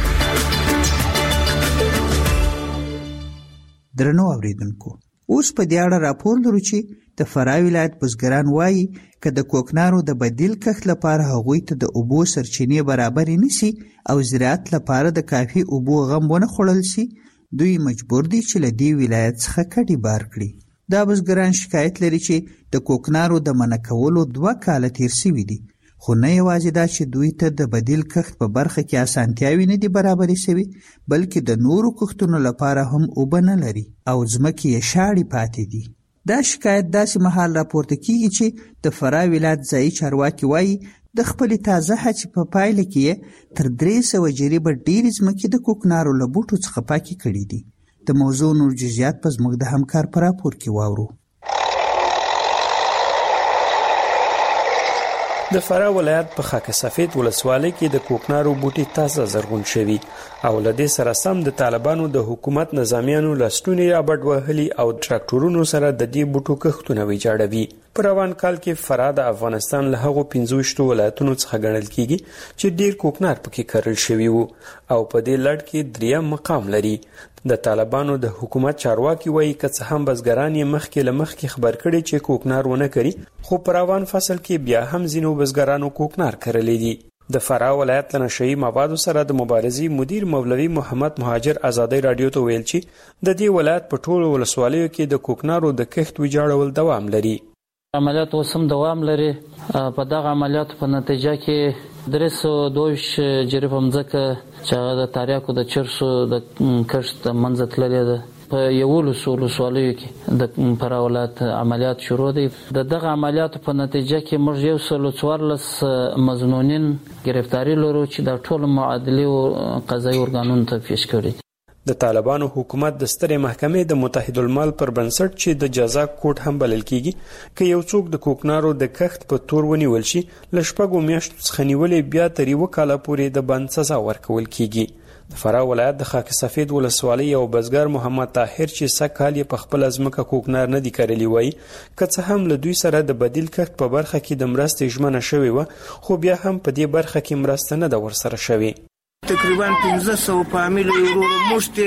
S4: درنو اوریدونکو، اوس په دې اړه راپور لرو چې د فراه ولایت بزګران وایي که د کوکنارو د بدیل کښت لپاره هغوی ته د اوبو سرچینې برابرې نشي او زراعت لپاره د کافي اوبو غم ونه خوړل شي، دوی مجبور دي چې له دې ولایت څخه کډې بار کړي. دا بزګران شکایت لري چې د کوکنارو د منع کولو 2 کاله تیر شوي دي، خو نه یوازې دا چې دوی ته د بدیل کښت په برخه کې اسانتیاوې نه دي برابرې شوي، بلکې د نورو کښتونو لپاره هم اوبه نه لري او ځمکې یې شاړې پاتې دي. دا شکایت داسې مهال راپورته کیږي چې د فراه ولایت ځایي چارواکي وایي د خپلې تازه هڅې په پایله کې یې تر 300 جریبه ډېرې ځمکې د کوکنارو له بوټو څخه پاکې کړي دي. د موضوع نور جزئیات په زموږ د همکار په راپور کې واورو.
S11: د فراه ولایت په خاک سفید ولسوالۍ کې د کوکنارو بوټي تازه زرغون شوي او له دې سره سم د طالبانو د حکومت نظامیانو لستونې رابډ وهلي او ټراکټورونو سره د دې بوټو کښتونه ویجاړوي. په روان کال کې فراه د افغانستان له هغو 15 ولایتونو څخه ګڼل کیږي چې ډیر کوکنار پکې کرل شوي وو او په دې لړ کې 3 مقام لري. د طالبانو د حکومت چارواکي وایي که څه هم بزګران یې مخکې خبر کړي چې کوکنار ونه کړي، خو په روان فصل کې بیا هم ځینو بزګرانو کوکنار کرلی دي. د فراه ولایت له نشئی موادو سره د مبارزې مدیر مولوي محمد مهاجر ازادۍ رادیو ته ویل چې د دې ولایت په ټولو ولسوالیو کې د کوکنارو د کښت ویجاړول دوام لري.
S8: عملیات اوس هم دوام لري. په دغه عملیاتو په نتیجه کې 322 جریب مځکه چې هغه د تاریاکو د چرسو د کښت منځ تللې ده. په 11 ولسوالیو کې د فراه ولایت عملیات شروع دي. د دغه عملیاتو په نتیجه کې موږ 114 مظنونین گرفتاری لرو چې د ټولو معادلې او قضایي ارګانونو ته پیش کړي.
S11: د طالبانو حکومت د سترې محکمې د متحد المال پر بنسټ چې د جزا کوټ هم بلل کیږي که یو څوک د کوکنارو د کښت په تور ونیول شي له 6 میاشتو څخه نیولې بیا تر 1 کال پورې د بند سزا ورکول کیږي. د فراه ولایت د خاک سفید ولسوالۍ او بزګر محمد طاهر چې سږ کال یې په خپل ځمکه کوکنار نه دی کرلی وای که څه هم له دوی سره د بدیل کښت په برخه کې د مرستې ژمنه شوې وه خو بیا هم په دې برخه کې مرسته نه ده ورسره شوې.
S13: تقریبا 1500 فامیل ورو مشت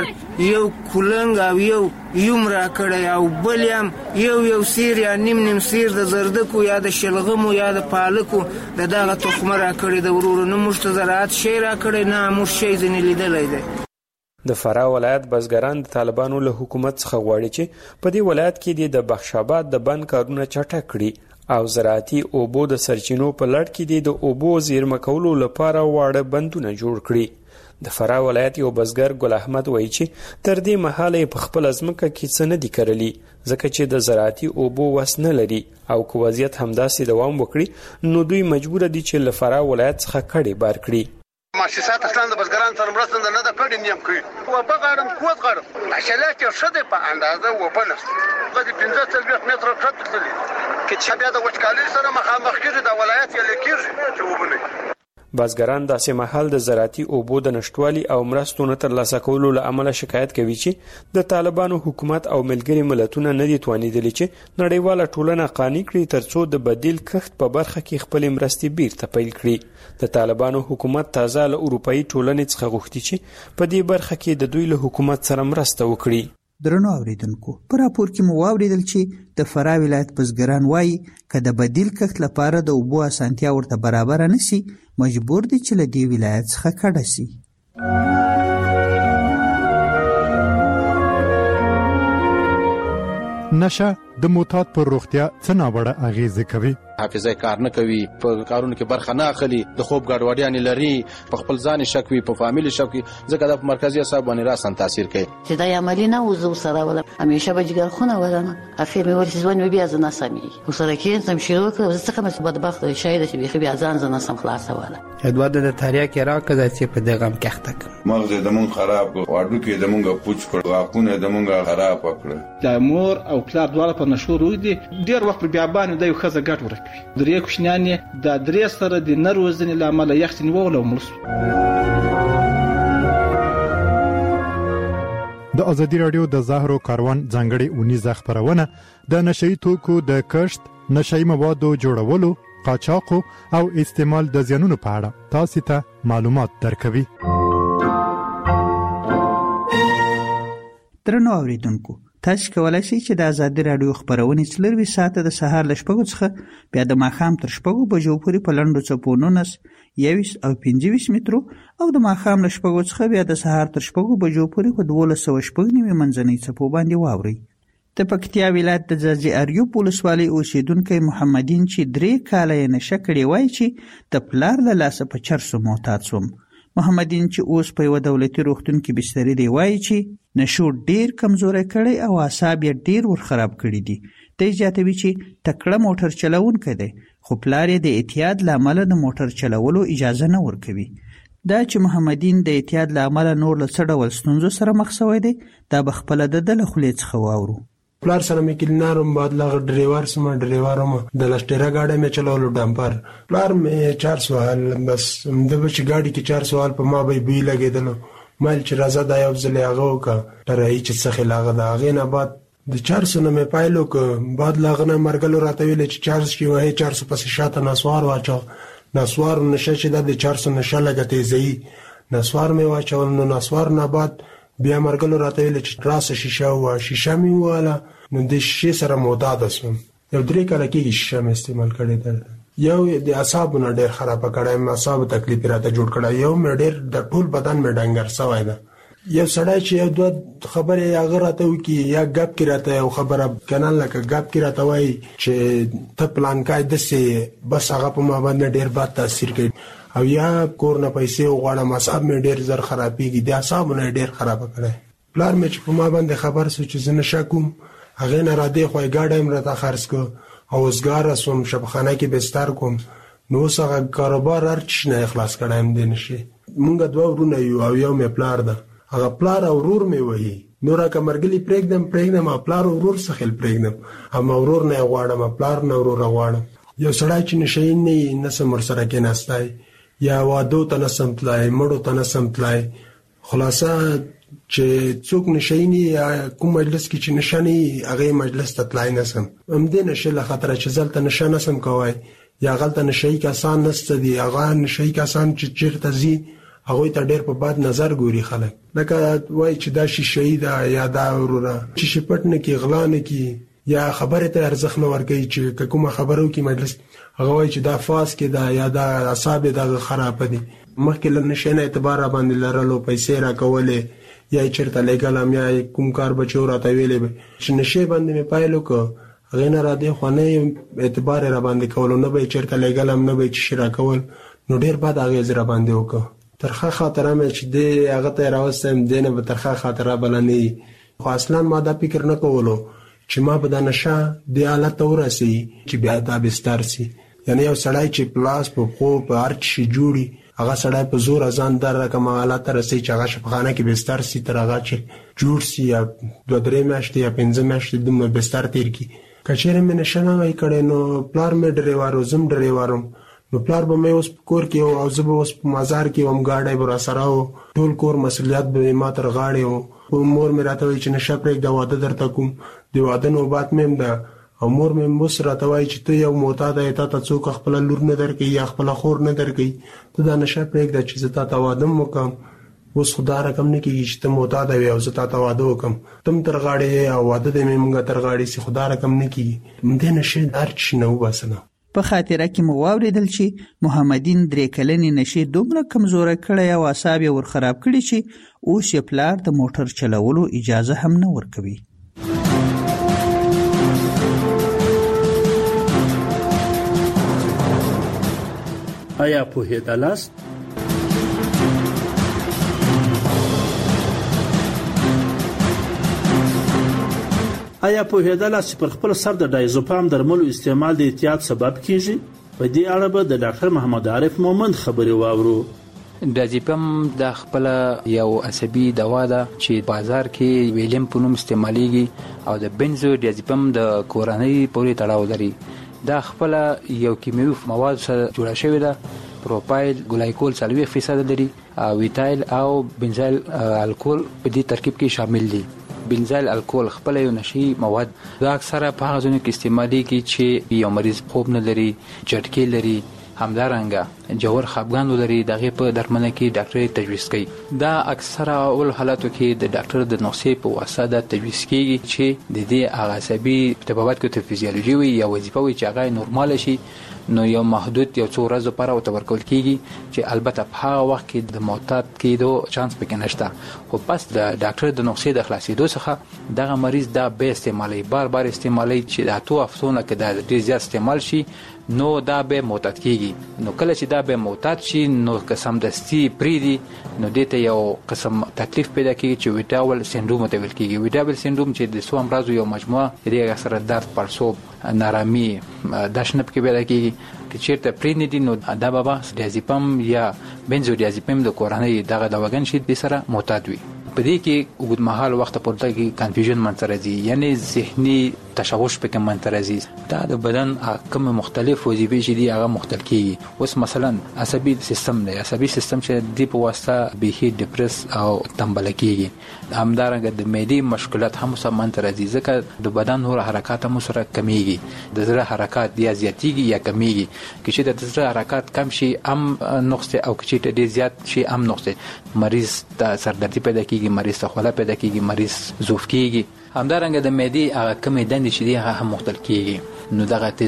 S13: یو کولنګ او یو مرا کړی او بلیم یو سیر یا نیم سیر د زردکو یا د شلغمو یا د پالکو د دغه تخمه را کړی د ورو نه مشت زراعت شی را کړی نه مش شی ځنې لیدلای دی.
S11: د فراه ولایت بزګران د طالبانو له حکومت څخه غواړي چې په دې ولایت کې د بخشاباد د بند کارونه چټک کړي او زراعتي اوبو د سرچینو په لړ کې د اوبو زیرمه کولو لپاره واړه بندونه جوړ کړي. د فراه ولایت یو بزګر ګل احمد وایي چې تر دې مهاله په خپل ځمکه کې څه نه دي کرلي ځکه چې د زراعتي اوبو وس نه لري او که وضعیت همداسې دوام وکړي نو دوی مجبور دي چې له فراه ولایت څخه کډې بار کړي.
S7: مؤسسات اصلا د بزګرانو سره مرسته نه ده کړې نیم کوي و په غاړم کوز غاړم حاصلات یې ښه دی په اندازه و په نشته غدي 15 متره کټ تللی کې چې بیا د وچکالۍ سره مخامخ کېږي د ولایت یې لیکيږي چې وبني.
S11: بزګران داسې مهال د زراعتي اوبو د نشټوالي او مرستو نه ترلاسه کولو له امله شکایت کوي چې د طالبانو حکومت او ملګري ملتونه نه دي توانیدلي چې نړیواله ټولنه قانع کړي ترڅو د بدیل کښت په برخه کې خپل مرستې بیرته پیل کړي. د طالبانو حکومت تازه له اروپאי ټولنې څخه غوښتي چې په دې برخه کې د دوی له حکومت سره مرسته وکړي.
S4: درنو اوریدونکو په راپور کې مو واوریدل چې د فراه ولایت بزګران وایي که د بدیل کښت لپاره د اوبو اسانتیا ورته برابر نشي مجبور دي چې له دې ولایت څخه کډه شي.
S1: نشه د معتاد پر روغتیا څه ناوړه اغیزه کوي.
S12: حافظه کار نه کوي په کارونو کې برخه نه اخلي د خوب ګډوډیان لري په خپل ځان شک وي په فامیل شک وي ځکه د مرکزی اعصاب باندې راسن تاثیر کوي.
S6: چې دا عملی نه وزو سره ولا همیشه بجګر خونه ولنه اخر مې ورته ځوان بیا زنه سمي وسره کې تم شروع کړ زه څنګه مې بدبخت شاید چې بیا ځان زنه سم خلاص ولا
S10: ادوار د تاریخ کې راکړه چې په دغه کښتک
S9: مغز د مون خراب واډو کې د مونږه پوچ کړ واقونه د مونږه خراب کړ
S17: د مور او پلار دواړه په نشو روي دي ډیر وخت بیا باندې د یو خزه ګټ ورکوي درې کوښنانې د درې سره د نروزنې لامل یختنی وولو مرس.
S1: د ازادي رادیو د زهرو کاروان ځانګړي اونیزه خبرونه د نشئی توکو د کښت نشئی موادو جوړولو قاچاقو او استعمال د زیانونو په اړه تاسو ته معلومات درکوي.
S4: درنو اوریدونکو تاسو کولای شئ چې د ازادي رادیو خبرونه 24 ساعته د سهار ل 6 څخه بیا د ماښام تر 6 بجو پورې په لنډو څپو 19 21 او 25 مترو او د ماښام ل 6 څخه بیا د سهار تر 6 بجو پورې په 1290 منځنۍ څپو باندې واوري. د پکتیا ولایت د ځاځي اریوب ولسوالۍ اوسیدونکو محمدین چې 3 کاله یې نشه کړې وای چې د پلار له لاسه په چرسو معتاد شوم. محمدین چې اوس په یو دولتي روغتون کې بستر دی وایي چې نشو ډیر کمزوري کړي او اعصاب یې ډیر ور خراب کړي دي. د اجازهوي چې تکړه موټر چلاونکي دی خو پلار یې د اعتیاد لامل د موټر چلولو اجازه نه ورکوي. دا چې محمدین د اعتیاد لامل نور له څه ډول ستونزو سره مخ شوی دی دا بخپله د خولې څخه واورو.
S14: پلار سره مې کلینارم بعد لاغ ډرایور سم ډرایورم د لشتره گاډي مې چلولو ډمپر پلار مې 400 حال بس د بچ گاډي کې 400 حال په ما به بي لګیدل مال چې راځه دا یو ځل هغه وکا ترای چې څخه لاغه دا غې نه بعد د 400 نه مې پایلو ک بعد لاغه نه مرګلو راته ویل چې 400 کې وای 400 پس شاته نسوار واچو نسوار نشه چې د 400 نشه لګته زی نسوار مې واچو نو نسوار نه بعد بیا مرګلو راته ویل چې راسه شیشه وا شیشه می والا نو د شیشه سره معتاد شوم یو 3 کال کې شیشه مې استعمال کړې ده یو د اعصابونو ډېر خراب کړی، اعصاب تکلیف راته جوړ کړی، یو مې ډېر د ټول بدن مې ډنګر سوی ده. یو سړی چې یو دوه خبرې هغه راته وکړي یا ګپ کې راته یو خبره کنه لکه ګپ کې راته وایي چې ته پلانکای داسې بس هغه په ما باندې ډېر بد تاثیر کوي، او یا کور نه پیسې وغواړم اعصاب مې ډېر زر خرابېږي، د اعصابونه یې ډېر خرابه کړی. پلار مې چې په ما باندې خبر سو چې زه نشه کوم، هغې نه را دې خوا یې ګاډی هم راته خرڅ کړ او اوزګاره سوم، شبخانه کې بستر کوم. نو اوس هغه کاروبار هر چیز نه خلاص کړی یم دې نشي. مونږ دوه ورونه یو او یو مې پلار ده، هغه پلار او ورور مې وهي. نور که مرګلي پرېږدم او پلار او ورور څخه پرېږدم، اما ورور نه غواړم، پلار نه ورور غواړم. یو سړی چې نشي نه سم ورسره کېناستی، یا واده ته نه سم تلای، مړو ته نه سم تلای. خلاصه چې څوک نشي نه یا کوم مجلس کې چې نشانی هغه مجلس ته تلای نه سم. همدې نشه له خطر چې ځلته نشه نه سم کوای، یا غلطه نشي کسان نسته دي، هغه نشي کسان چې چیرته زی هغه ته ډېر په بد نظر ګوري خلک، لکه وای چې دا شي شهید یا دا وروره چې شپټ نه کې غلا نه کې، یا خبره ته ارزښت نه ورکوي چې کومه خبرو کې مجلس هغه وای چې دا فاس کې دا یا دا اعصاب دا خراب دي. مخکې له نشه نه اعتبار باندې لرلو، پیسې را کولې یا چیرته لګلم یا کوم کار بچو راته ویلې چې نشه باندې مې پایلو کو هغه نه را دي خو نه اعتبار را باندې کولو، نه به چیرته لګلم، نه به چې را کول، نو ډېر بد هغه زره باندې وکړه. ترخه خاطره مې چې دې هغه ته راوستم دینه به ترخه خاطره بلنی، خو اصلا ما دا فکر نه کولو چې ما به د نشه د حالت ورسي چې بیا دا بستر سي. یعنی یو سړی چې پلاس په خو په هر شي جوړي، هغه سړی په زور ځان در رقم حالت رسي چې هغه شپخانه کې بستر سي، تر هغه چې جوړ سي یا 2-3 میاشتې یا 5 میاشتې د بستر تیر کی. کچېره مې نشه نه وای کړي، نو پلار مې ډریوارو، زم ډریوارم، نو پلار به مې اوس کور کې او زه به اوس په مزار کې وم، گاډی به را سره و، ټول کور مسؤلیت به ما تر غاړې و. مور مې راته وایي چې نشه پرېږده، واده درته کوم، د واده نوبات مې هم ده. او مور مې اوس راته وایي چې ته یو معتاده یې، تا ته څوک خپله لور نه درکوي یا خپله خور نه درکوي، ته دا نشه پرېږده چې زه تا ته واده هم وکړم. اوس خو دا رقم نه کېږي چې ته معتاده وې او زه تا ته واده وکړم، ته هم تر غاړې او واده دې مې مونږ تر غاړې سي، خو دا رقم نه کېږي. دې نشې هر چی نه وباسنه.
S4: په خاطره کې مو واوریدل چې محمدین 3 کلنې نشي دومره کمزوره کړی او اعصاب یې ورخراب کړي چې اوس یې پلار د موټر چلولو اجازه هم نه ورکوي.
S28: آیا پوهېدلاست؟ آیا پوهېدلاست چې پر خپل سر د ډایزوپام درملو استعمال د احتیاط سبب کیږي؟ په دې اړه به د ډاکټر محمد عارف مومند خبرې واورو.
S2: ډایزوپام د خپل یو عصبي دوا ده چې بازار کې ویلیم په نوم استعمالېږي او د بنزو ډایزوپام د کورنۍ پورې تړاو لري. دا خپل یو کیمیاوي مواد سره جوړه شوې ده. پروپایل ګلایکول 40% لري، ویتایل او بنزایل الکول په دې ترکیب کې شامل دي. بنزایل الکول خپل یو نشي مواد دا اکثره په هغه ځینو کې استعمالېږي چې یو مریض خوب نه لري، جټکې لري، همدارنګه جوړ خپګان ولري، دغه په درملنه کې ډاکټر تجویز کوي. دا اکثره اول حالاتو کې د ډاکټر د نسخې په واسطه د تجویز کیږي چې د دې عصبي ارتباطات کې فزیولوژي وي یا وظیفه وي چې هغه نورمال شي. نو یو محدود یو څو ورځې لپاره ورکول کیږي چې البته په هغه وخت کې د معتاد کېدو چانس پکې نشته، خو پس د ډاکټر د نسخې د خلاصېدو څخه دغه مریض دا به استعمالي بار استعمالي چې د 2 هفتونو کې دا ډېر زیات استعمال شي، نو دا به معتاد کیږي. نو کله چې دا به معتاد شي، نو قسم دستی پریدي، نو دته یو قسم تکلیف پیدا کیږي چې ویټاول سندروم ته ویل کیږي. ویټاول سندروم چې د څو امراضو یو مجموعه دی، سره درد، پړسوب، نارامي، داشنه پکې پیدا کیږي. چې چیرته پرینې دي، نو دا بابا ډایزوپام یا بنزودیازپام د کورنۍ دغه دواګان شي د سره معتاد وي. په دې کې اوږدمهال وخت پورته کې کنفیوژن منځ راځي، یعنی ذهني تشوش پکې منځ راځي. دا د بدن کوم مختلف وظیفې چې دي هغه مختلف کیږي. اوس مثلا عصبي سیستم دی، عصبي سیستم چې د په واسطه به ډیپرس او تنبل کیږي. همدارنګه د معدې مشکلات هم سره منځ راځي، ځکه د بدن نور حرکات هم سره کمیږي. د زړه حرکات یا زیاتیږي یا کمیږي. چې د زړه حرکات کم شي هم نقص او چې ډېر زیات شي هم نقص. مریض د سردردي پیدا کیږي، مریض ته خوله پیدا کیږي، مریض ضعف کیږي. همدارنګه د معدې هغه کمې دندې چې دي هغه هم مختل کیږي. نو دغه تیزاب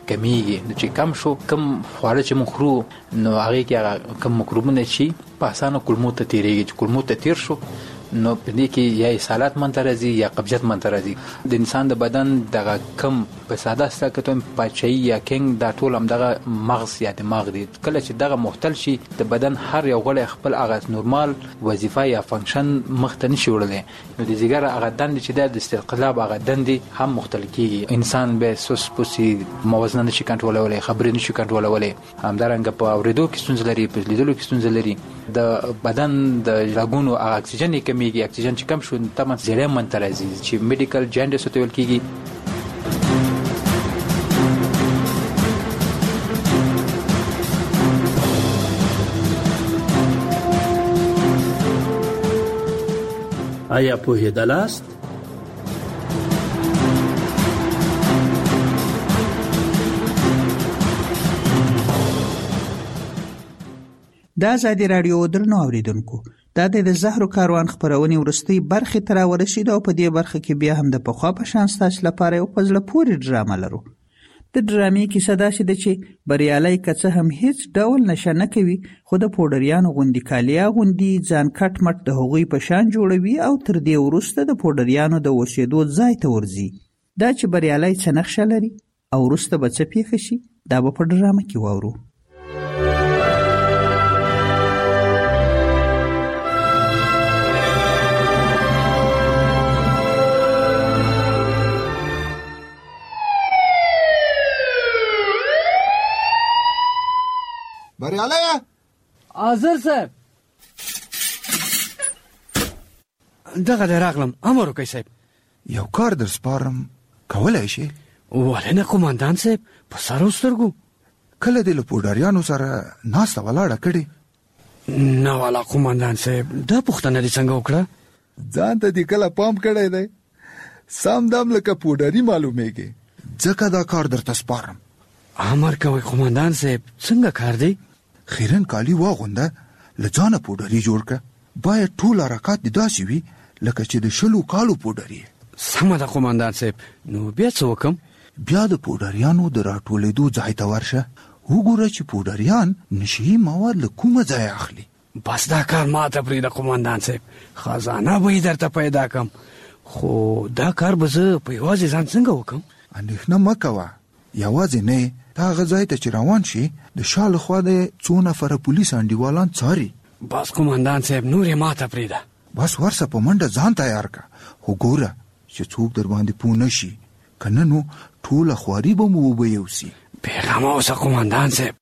S2: کمیږي. نو چې کم شو کم خواړه چې مخ خورو نو هغه کې کم مکروبونه چې په اسانه کولمو ته تیریږي. چې کولمو ته تیر شو نو په دې کې یا اسهالات منځ راځي یا قبضیت منځ راځي. د انسان د بدن دغه کم په ساده ستکتون پاچای یا کینګ دا ټول هم دغه مغز یا دماغ دی. کله چې دغه مختل شي د بدن هر یو غړی خپل هغه نورمال وظیفه یا فنکشن مخته نشي وړلی نو د ځیګر هغه دندې چې د استقلاب هغه دندې هم مختل کیږي. انسان به سوس پوسي موازنه نشي کنټرولولی، خبرې نشي کنټرولولی، همدارنګه په اورېدو کې ستونزې لري، په لیدلو کې ستونزې لري. د بدن د رګونو اکسیجن کمیږي. اکسیجن چې کم شو تمام زیړی منځ ته راځي چې میډیکل جانډس ورته ویل کیږي.
S28: آیا پوهېدلاست؟
S4: د ازادي راډیو درنو اوریدونکو، دا د زهرو کاروان خبرونې ورستۍ برخې ته راورسېدو او په دې برخه کې بیا هم د پخوا په شان ستاسو لپاره یو په زړه پورې ډرامه لرو. د ډرامې کیسه داسې ده چې بریالی که څه هم هیڅ ډول نشه نه کوي خو د پوډریانو غوندې کالي اغوندي، ځان کټ مټ د هغوی په شان جوړوي او تر دې وروسته د پوډریانو د اوسېدو ځای ته ورځي. دا چې بریالی څه نقشه لري او وروسته به څه پیښه شي دا به په ډرامه کې واورو.
S3: بریالیه
S27: حاضر صاحب دغه دی راغلم. امر وکړئ صاحب.
S3: یو کار در سپارم کولی شي؟
S27: ولې نه قومندان صاحب، په سر او سترګو.
S3: کله دې له پوډریانو سره ناسته ولاړه کړې؟
S27: نه والا قومندان صاحب، دا پوښتنه دې څنګه وکړه؟
S3: ځان ته دې کله پام کړی دی؟ سم دم لکه پوډري معلومیږي، ځکه دا کار درته سپارم.
S27: امر کوئ قومندان صاحب، څنګه کار دی؟
S3: خیرن کالی واغونده، له ځانه پوډري جوړ که. باید ټول حرکات دې داسې وي لکه چې د 20 کالو پوډري.
S27: سمه ده قومندان صاحب. نو بیا څه وکم؟
S3: بیا د پوډریانو د راټولېدو ځای ته ورشه، وګوره چې پوډریان نشي مواد له کومه ځای اخلي.
S27: بس دا کار ماته پرېږده قومندان صاحب، خزانه به یې درته پیدا کم. خو دا کار به زه په یوازې ځان څنګه وکم؟
S3: اندېښنه مه کوه، یوازې نه تا هغه ځای ته چې روان شي د شا له خوا د 2 نفره پولیس انډیوالان څاري.
S27: بس قومندان صاحب نور یې ماته پرېږده.
S3: بس ورسه په منډه ځان تیار که، خو ګوره چې څوک در باندې پوه نه شي، که نه نو ټوله خواري به مو وبه یوسي.
S27: بېغمه اوسه قومندان صاحب.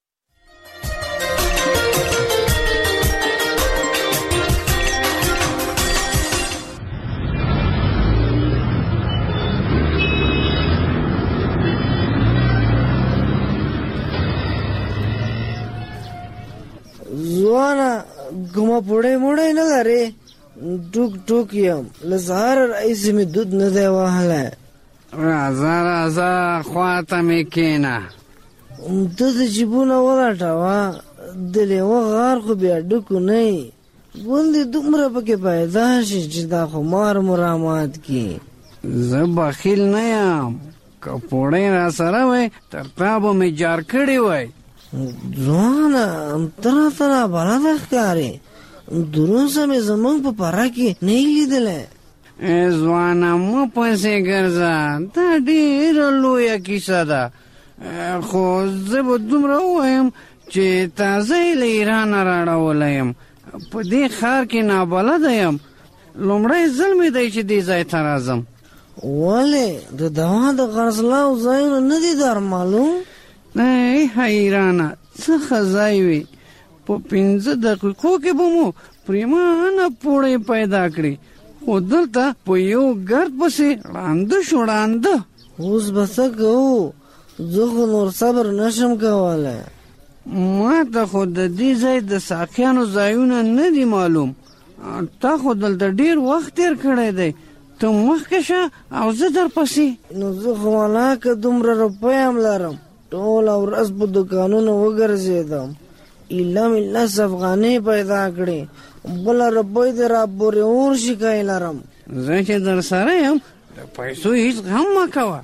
S26: ځوانه کومه پوړی موړی نه لرې؟ ټوک ټوک یم، له سهاره راهیسې مې دود نه دی وهلی.
S27: راځه راځه خواته مې کښېنه.
S26: ته د جیبونه ولټوه، د لیوه غار خو بیا ډکو نه یي، ګوندې دومره پکې پیدا شي چې دا خمار مو رامات کړي.
S27: زه بخیل نه یم، که پوړی را سره وی تر تا به مې جار کړی وی.
S26: ځوانه ته راته نابلده ښکارې، دروسه مې زموږ په پره کې نه یې لیدلی.
S27: ځوانه مه پسې ګرځه، دا ډېره لویه کیسه ده، خو زه به دومره ووایم چې تازه یې له ایرانه راړولی یم. په دې ښار کې نابلده یم، لومړی ځل مې دی چې دې ځای ته راځم.
S26: ولې د دوا د خرڅلاو ځایونه نه دي در معلوم؟
S27: ای حیرانه څه ښه ځای وي، په 5 دقیقو کې به مو پریمانه پوړی پیدا کړي، خو دلته په یو ګرد پسې ړانده شو ړانده.
S26: اوس به څه کوو؟ زه خو نور صبر نشم کولی.
S27: ما ته خو د دې ځای د ساقیانو ځایونه نه دي معلوم. تا خو دلته ډېر وخت تېر کړی دی، ته مخکې شه او زه درپسې.
S26: نو زه خو ولاکه دومره روپۍ هم لرم، ټوله ورځ په دوکانونو وګرځېدم، ایله مې 10 افغانۍ پیدا کړې، بله روپۍ دې رابورې ورشي که یې لرم.
S27: زه چې در سره یم د پیسو هېڅ غم مه کوه،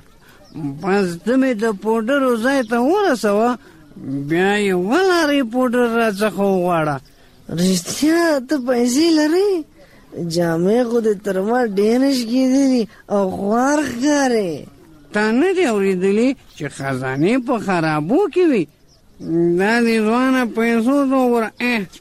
S27: بس ته مې د پوډرو ځای ته ورسوه بیا یې ولارې پوډر را څخه وغواړه.
S26: رښتیا ته پیسې لرې؟ جامې خو دې تر ما ډېرې شکېدلي او خوار ښکارې.
S27: تا نه دې اورېدلي چې خزانې په خرابو کې وي؟ دا دې ځوانه پیسو ته وګوره.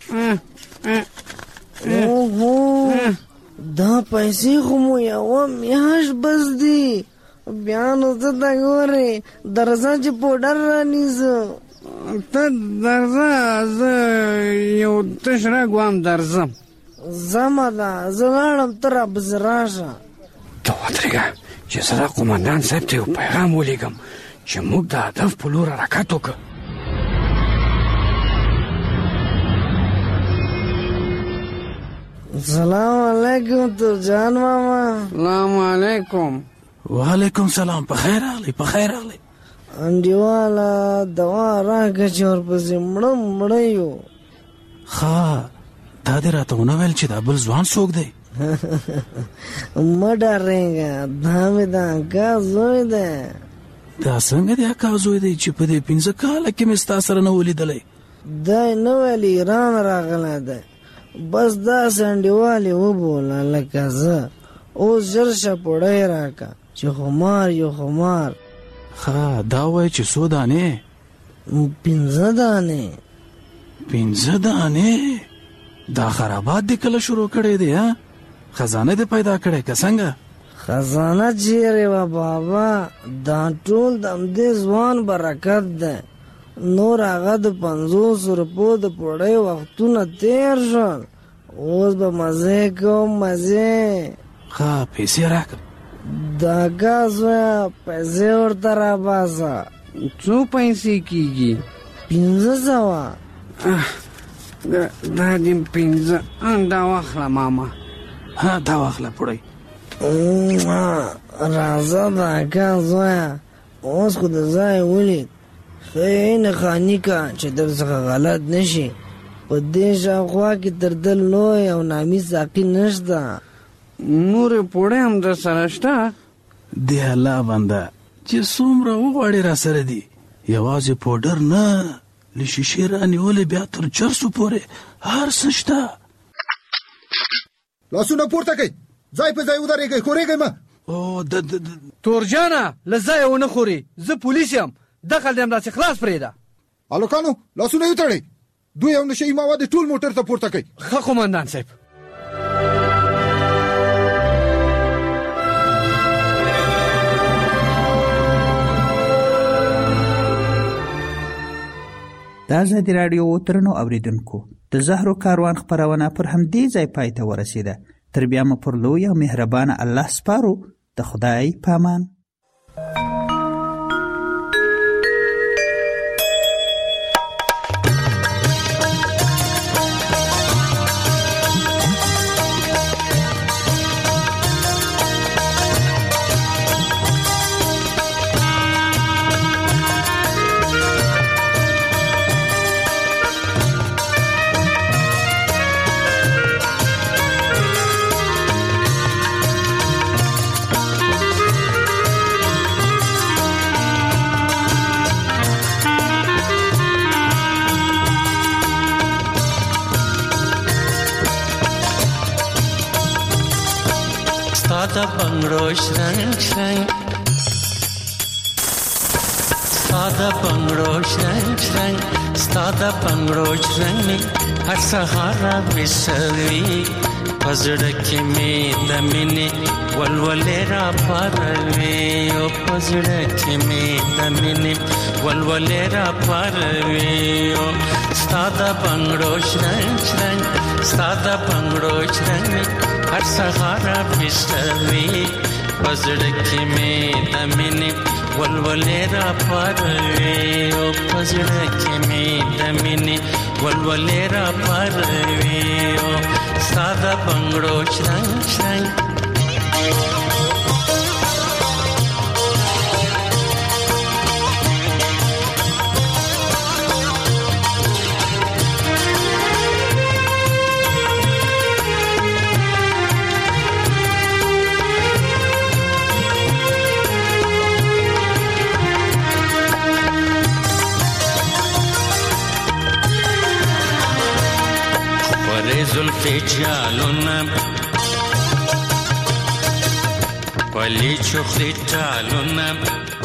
S26: اوهو دا پیسې خو مو یوه میاشت بس دي. بیا نو ته ته ګورې درځه چې پوډر رانیسه.
S27: ته درځه، زه یو تش رګ درځم.
S26: زمه ده، زه لاړم، ته راپسې راشه.
S27: ته ودرېږه چې زه د قومندان صاحب ته یو پیغام ولیږم چې موږ د هدف په لور حرکت وکړو.
S26: سلام علیکم ترجان ماما.
S27: سلام علیکم.
S28: وعلیکم سلام. په خیر راغلی، په خیر راغلی.
S26: انډیواله دوا راکړه چې ورپسې مړه یو.
S28: ښه دا دې راته ونه ویل چې دا بل ځوان څوک دی؟
S26: مه ډارېږه، دا مې د اکا زوی دی.
S28: دا څنګه د اکا زوی دی چې په دې 15 کاله کې مې ستا سره نه ولیدلی؟
S26: دی نه ویل ایران راغلی دی. بس داسې انډیوالې وبوله لکه زه. اوس ژر شه پوړی راکړه چې خمار یو خمار.
S28: ښه دا وایي چې څو دانې؟
S26: 15 دانې.
S28: 15 دانې؟ دا خرابات دې کله شروع کړی دی؟ خزانه دې پیدا کړی که څنګه؟
S26: خزانه چیرې وه بابا، دا ټول د همدې ځوان برکت دی. نور هغه د 50 روپو د پوړۍ وختونه تیر شول. اوس به مزې کوم، مزې.
S28: ښه پیسې راکړه.
S26: د اکا زویه پیسې ورته راباسه.
S27: څو پیسې کېږي؟
S26: 1500.
S27: دا دې 15. دا واخله ماما.
S28: ها دا واخله پوړۍ.
S26: راځه د اکا زویه، اوس خو د ځای ولید. ښه نه خاني که چې در څخه غلط نه شي. په دې شاوخوا کې تر ده لوی او نامي ساقي نشته.
S27: نورې پوړۍ هم در سره شته؟
S28: دی الله بنده چې څومره وغواړې را سره دي. یوازې پوډر نه، له شیشې رانیولې بیا تر چرسو پورې هر څه شته.
S3: لاسونه پورته کړئ، ځای په ځای ودرېږئ، ښورېږئ مه.
S27: تورجانه له ځایه ونه خورې، زه پولیس یم، دخل دې همداسې خلاص پرېږده.
S3: هلکانو لاسونه یې وتړئ، دوی او نشهیي مواد ټول موټر ته پورته کړئ.
S27: ښه قومندان صاحب.
S4: د ازادي راډیو ترنو اوریدونکو، د زهرو کاروان خپرونه پر همدې ځای پای ته ورسېده. تر بیا مو پر لوی او مهربانه الله سپارو. د خدای پامان.
S16: Stada bangro shrang shrang, stada bangro shrang shrang, stada bangro shrang me har sahara visari pazda ke me damine walwalera parve o pazda ke me damine walwalera parve o stada bangro shrang shrang, stada bangro shrang me har sahara visari pazda ke me damine walwalera parve o pazda ke me damine walwalera parve o sada bangro shrang shrang زلف جالونم ولی چخلی تالونم